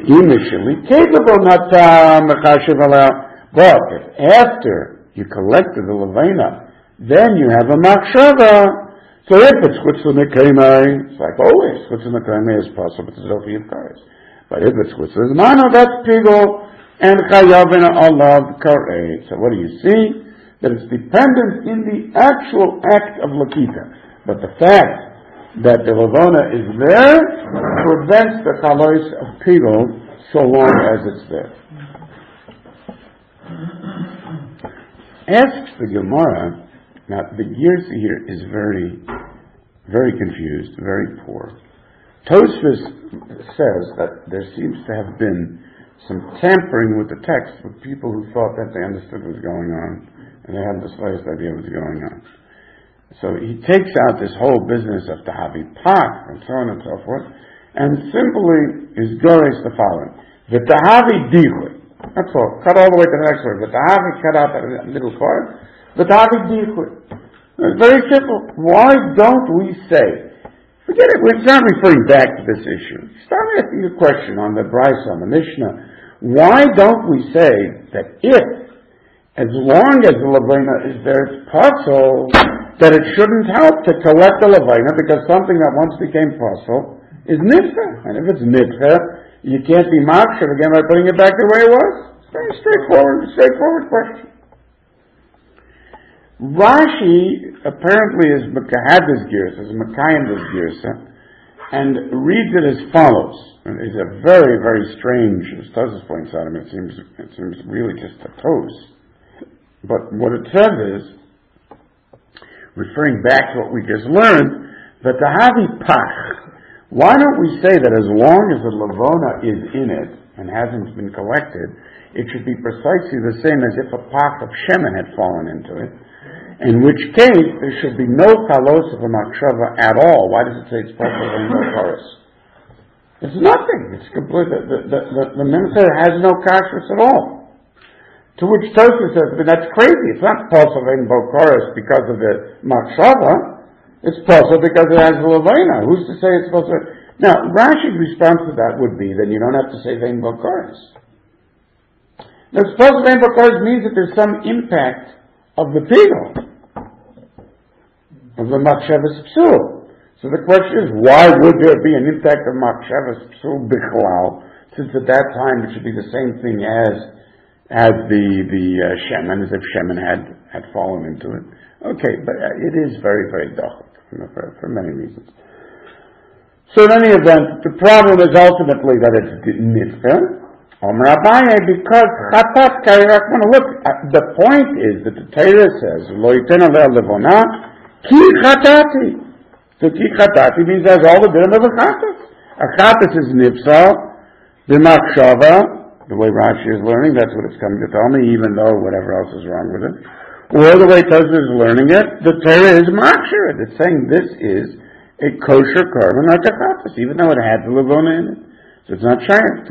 if after you collected the Levena, then you have a Makshava. So if it's Chutz L'Mekemei, it's like always, Chutz L'Mekemei is possible to Zofi of Kares. But if it's Chutz L'Zmano, that's Pigo, and Chayavin Alav Karei. So what do you see? That it's dependent in the actual act of Lakita. But the fact that the Levona is there prevents the Chalois of Pigo so long as it's there. Asks the Gemara, now the Girsa here is very, very confused, very poor. Tosfos says that there seems to have been some tampering with the text with people who thought that they understood what was going on, and they had the slightest idea what was going on. So he takes out this whole business of Tahavi Pak and so on and so forth, and simply is gores the following: the Tahavi Dichui. That's all. Cut all the way to the next word. The Tahavi, cut out that middle part. The Tahavi Dichui. It's very simple. Why don't we say? Forget it. We're not referring back to this issue. Start asking a question on the Brisa, on the Mishnah. Why don't we say that if, as long as the Levena is there, it's possible that it shouldn't help to collect the Levena because something that once became possible is nitcha. And if it's nitcha, you can't be makshav again by putting it back the way it was. It's very straightforward question. Rashi apparently is Mekahad's Girsa, is Mekayim's Girsa, and reads it as follows. And it's a very, very strange, as Tosfos points out, it seems really just a toast. But what it says is, referring back to what we just learned, that the Havi Pach, why don't we say that as long as the Levona is in it and hasn't been collected, it should be precisely the same as if a Pach of Shemen had fallen into it, in which case there should be no Chalos of a Makshava at all. Why does it say it's possible in no Chorus? It's nothing. It's complete. The Mincha has no kashrus at all. To which Tosfos says, but that's crazy. It's not possible in Bokoris because of the Makshava. It's possible because it has the Levena. Who's to say it's supposed to? Now, Rashi's response to that would be, then you don't have to say Vein Bokoris. Now, suppose Vein Bokoris means that there's some impact of the Pigo, of the Makshava's Psul. So the question is, why would there be an impact of Makshava's Psul Bichlal, since at that time it should be the same thing as the Shemen, as if Shemen had fallen into it. Okay, but it is very, very dachak for many reasons. So in any event, the problem is ultimately that it's nitcha. Omer Abaye, because chatat kairak. Look, the point is that the Torah says, Lo yiten aleh levona ki chatati. So ki chatati means there's all the din of a chatas. A chatas is nipsa, the makshava, the way Rashi is learning, that's what it's coming to tell me, even though whatever else is wrong with it. Or the way Tosfos is learning it, the Torah is makshir. It's saying this is a kosher korban like a chatas, even though it had the levona in it. So it's not shaykh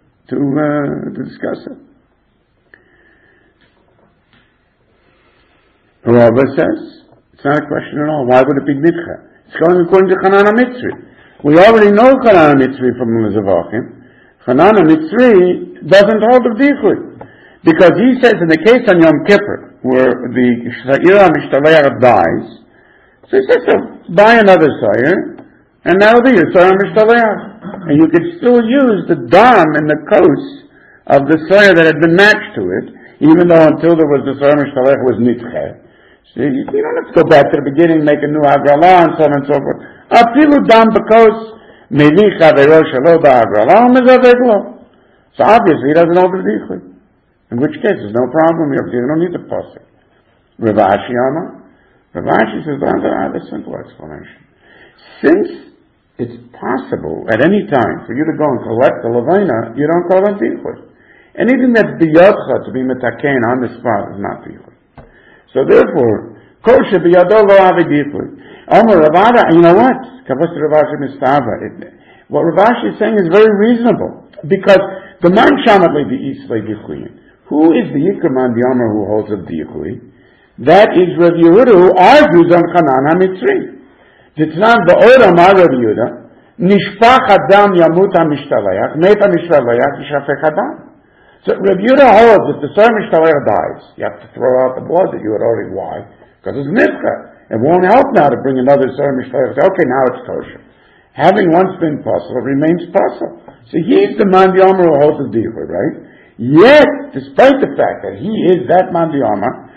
to discuss it. Rava says, It's not a question at all. Why would it be nidcha? It's going according to Chanana Mitzri. We already know Chanana Mitzri from Lezavachim. Chanana Mitzri doesn't hold of Dichui. Because he says in the case on Yom Kippur, where the Sha'ira Mishtaleach dies, so he says, so buy another Sa'ir, and that'll be your Sa'ir Mishtaleach. And you could still use the dam and the kos of the Sa'ir that had been matched to it, even though until there was the Sa'ir Mishtaleach was Nitche. So you don't have to go back to the beginning, make a new Hagrala, and so on and so forth. Afilu dam bakos, mevi chavero shelo ba'hagrala, mezaveglo. So obviously he doesn't hold the dichli. In which case there's no problem here, because you don't need the pasuk. Rav Ashi Amar. Rav Ashi says, I have a simple explanation. Since it's possible at any time for you to go and collect the levina, you don't call it dichli. Anything that's biyadcha to be metaken on the spot is not dichli. So therefore, kosher biyado lo avidikli. Omer Ravada, you know what? Kavos Ravashi Mistava. What Ravashi is saying is very reasonable, because the man shamat le bi'islei dichli. Who is the Yikman the Omer who holds of dichli? That is Rav Yehuda, who argues on Chanana Mitzri. Ditznan ba'od amar Rav Yehuda, nishpach adam yamut ha-mishtaleach, met ha-mishtaleach yishafech adam. So Rav Yehuda holds that the Sa'ir Mishtaleach dies, you have to throw out the blood that you had already. Why? Because it's nifka. It won't help now to bring another Sa'ir Mishtaleach. Okay, now it's kosher. Having once been puzzle, it remains puzzle. So he's the man the Omer who holds the dichli, right? Yet, despite the fact that he is that man the Omer,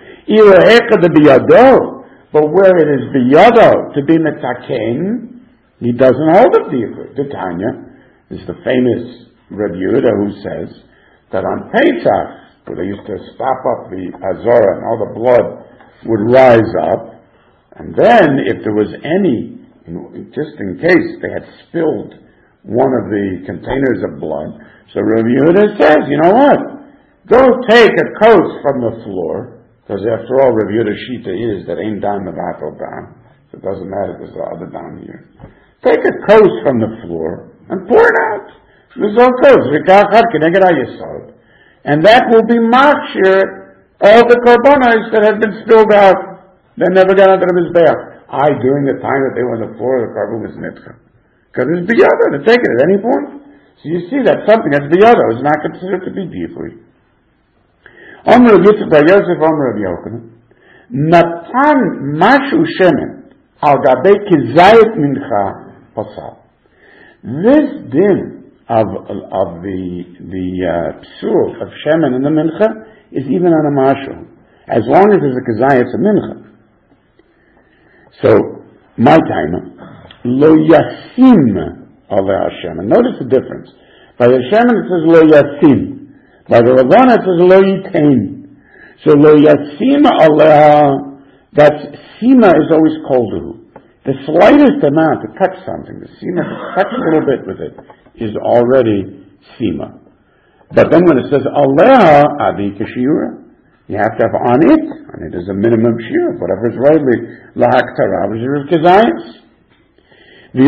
but where it is biyado to be metaken, he doesn't hold the dichli. The Tanya is the famous Rav Yehuda who says that on Pesach, where they used to stop up the Azorah and all the blood would rise up, and then if there was any, just in case they had spilled one of the containers of blood, so Rav Yehuda says, you know what? Go take a coat from the floor, because after all, Rav Yehuda's shita is that ain't down the battle down, so it doesn't matter if there's the other down here. Take a coat from the floor and pour it out. And that will be machshir all the korbanos that have been spilled out that never got out of his mizbeach. During the time that they were on the floor, the korban was nitcha. Because it's biyado to take it at any point. So you see that something that's biyado is not considered to be dichli. Omer Rav Yitzchak bar Yosef, Omer Rav Yochanan, Natan mashu shemen al gabei kizayit mincha pasal. This din of the psul of shemen in the mincha is even on a mashu. As long as there's a kazayit, it's a mincha. So, my time, lo yasim aleh Hashem. Notice the difference. By the shemen it says lo yasim. By the levana it says lo yitain. So lo yasim aleh, that's sima is always kolduhu. The slightest amount to touch something, the sima to touch a little bit with it, is already sima. But then when it says aleh adi kashira, you have to have on it is a minimum shir, whatever is rightly lahaktara, which is kazayas. The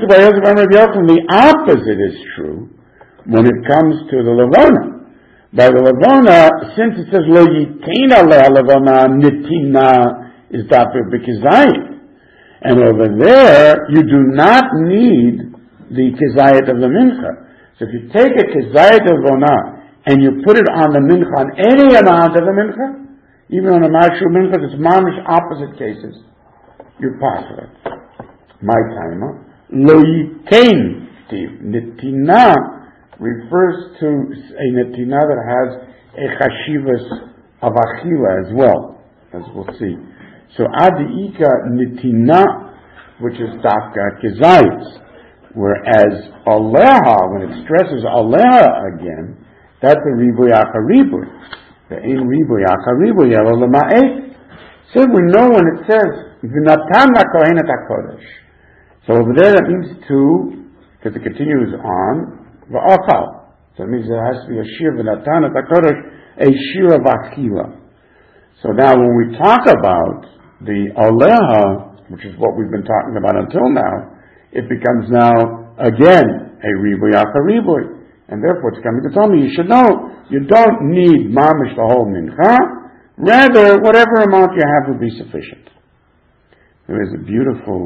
opposite is true when it comes to the levona. By the levona, since it says lo yitain aleh levona, nitina is dafir b'kizayit. And over there, you do not need the kizayit of the mincha. So if you take a kizayit of levona and you put it on the mincha, on any amount of the mincha, even on a mashu mincha, it's mamish opposite cases, you're possible. My timer, lo yitain tiv. Nitina refers to a netina that has a chashivas of achila as well, as we'll see. So adiika nitina, which is dafka kizayis, whereas aleha, when it stresses aleha again, that's a ribuy aka ribuy. The in ribuy aka ribuy elo lema'et. So we know when it says v'natan lakohen et hakodesh. So over there that means two, because it continues on v'akal. So it means there has to be a shir v'natan et hakodesh, a shir of akila. So now when we talk about the aleha, which is what we've been talking about until now, it becomes now again a ribuy aka ribuy. And therefore it's coming to tell me, you should know, you don't need mamish the whole mincha, rather whatever amount you have would be sufficient. There is a beautiful.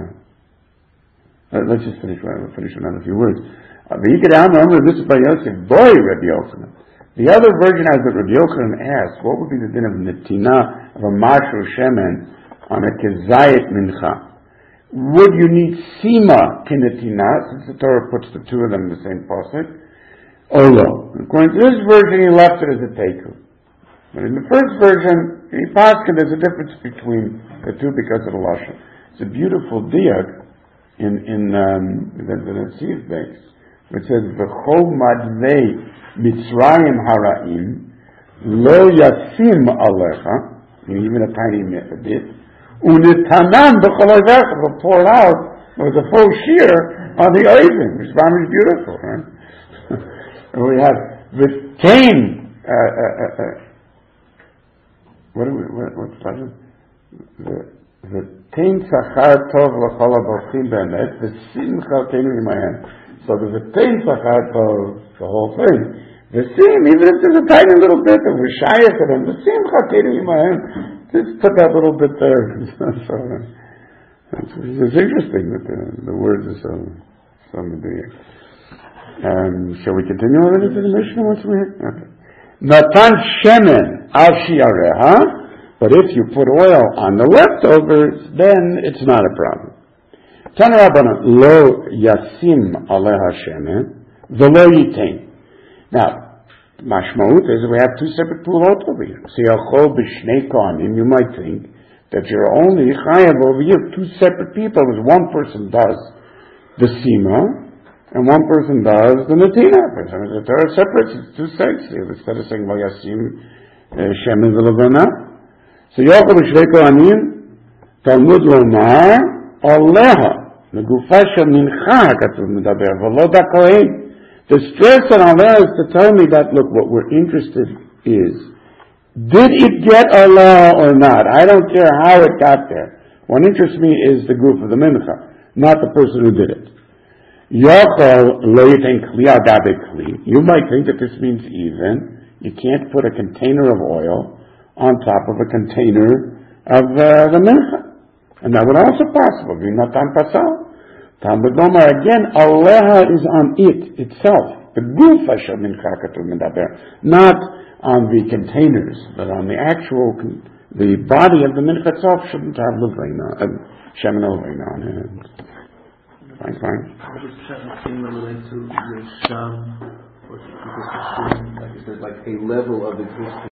Let's just finish another few words. This is by Yosef. Boy, Rabbi Yochanan. The other version has that Rabbi Yochanan asked, what would be the din of netina of a mashur shemen on a kezayit mincha? Would you need sima kinetina, since the Torah puts the two of them in the same pasuk? Or no? According to this version, he left it as a teiku. But in the first version, he paskin, there's a difference between the two because of the lashon. It's a beautiful diak in the Netziv base, which says v'chol madvei mitzrayim haraim lo yasim alecha, even a tiny bit, unetanam b'chol avecha, will pour it out with a full shear on the oven, which is beautiful, right? And we have v'tein. What's that? The tein sachar tov l'chol haborchim be'emet, the simcha keinu imahem. So there's a tein sachar tov, the whole thing. The sim, even if there's a tiny little bit of rishayah to them, the simcha keinu imahem, just put that little bit there. So, it's interesting that the words are so mediyek. Shall we continue already to the Mishnah once we're here? Okay. Natan shemen al shiareha, but if you put oil on the leftovers, then it's not a problem. Tana Rabbana lo yasim aleha shemen v'lo yitain. Now, mashmaut is we have two separate pulot over here. Siyachol b'shnei kohanim. You might think that you're only chayav over here. Two separate people, as one person does the sima, and one person does the netina. The Torah separates, it's two sects here. Instead of saying, Vayasim shemen v'levana. So Yochel b'shnei kohanim, Talmud lomar, aleha, negufa shel mincha hakatuv medaber, v'lo da kohen. The stress on aleha is to tell me that, look, what we're interested is, did it get aleha or not? I don't care how it got there. What interests me is the group of the mincha, not the person who did it. Yochel lo yitain kli al gabe kli. You might think that this means even. You can't put a container of oil on top of a container of the mincha. And that would also possible be natan pasal. Talmud lomar again, aleha is on it itself. The gufa shel mincha katuv medaber, not on the containers, but on the actual, the body of the mincha itself shouldn't have levena, shemen levena on it. Fine. How does Shemen relate to the Sham? Or is it like a level of existence?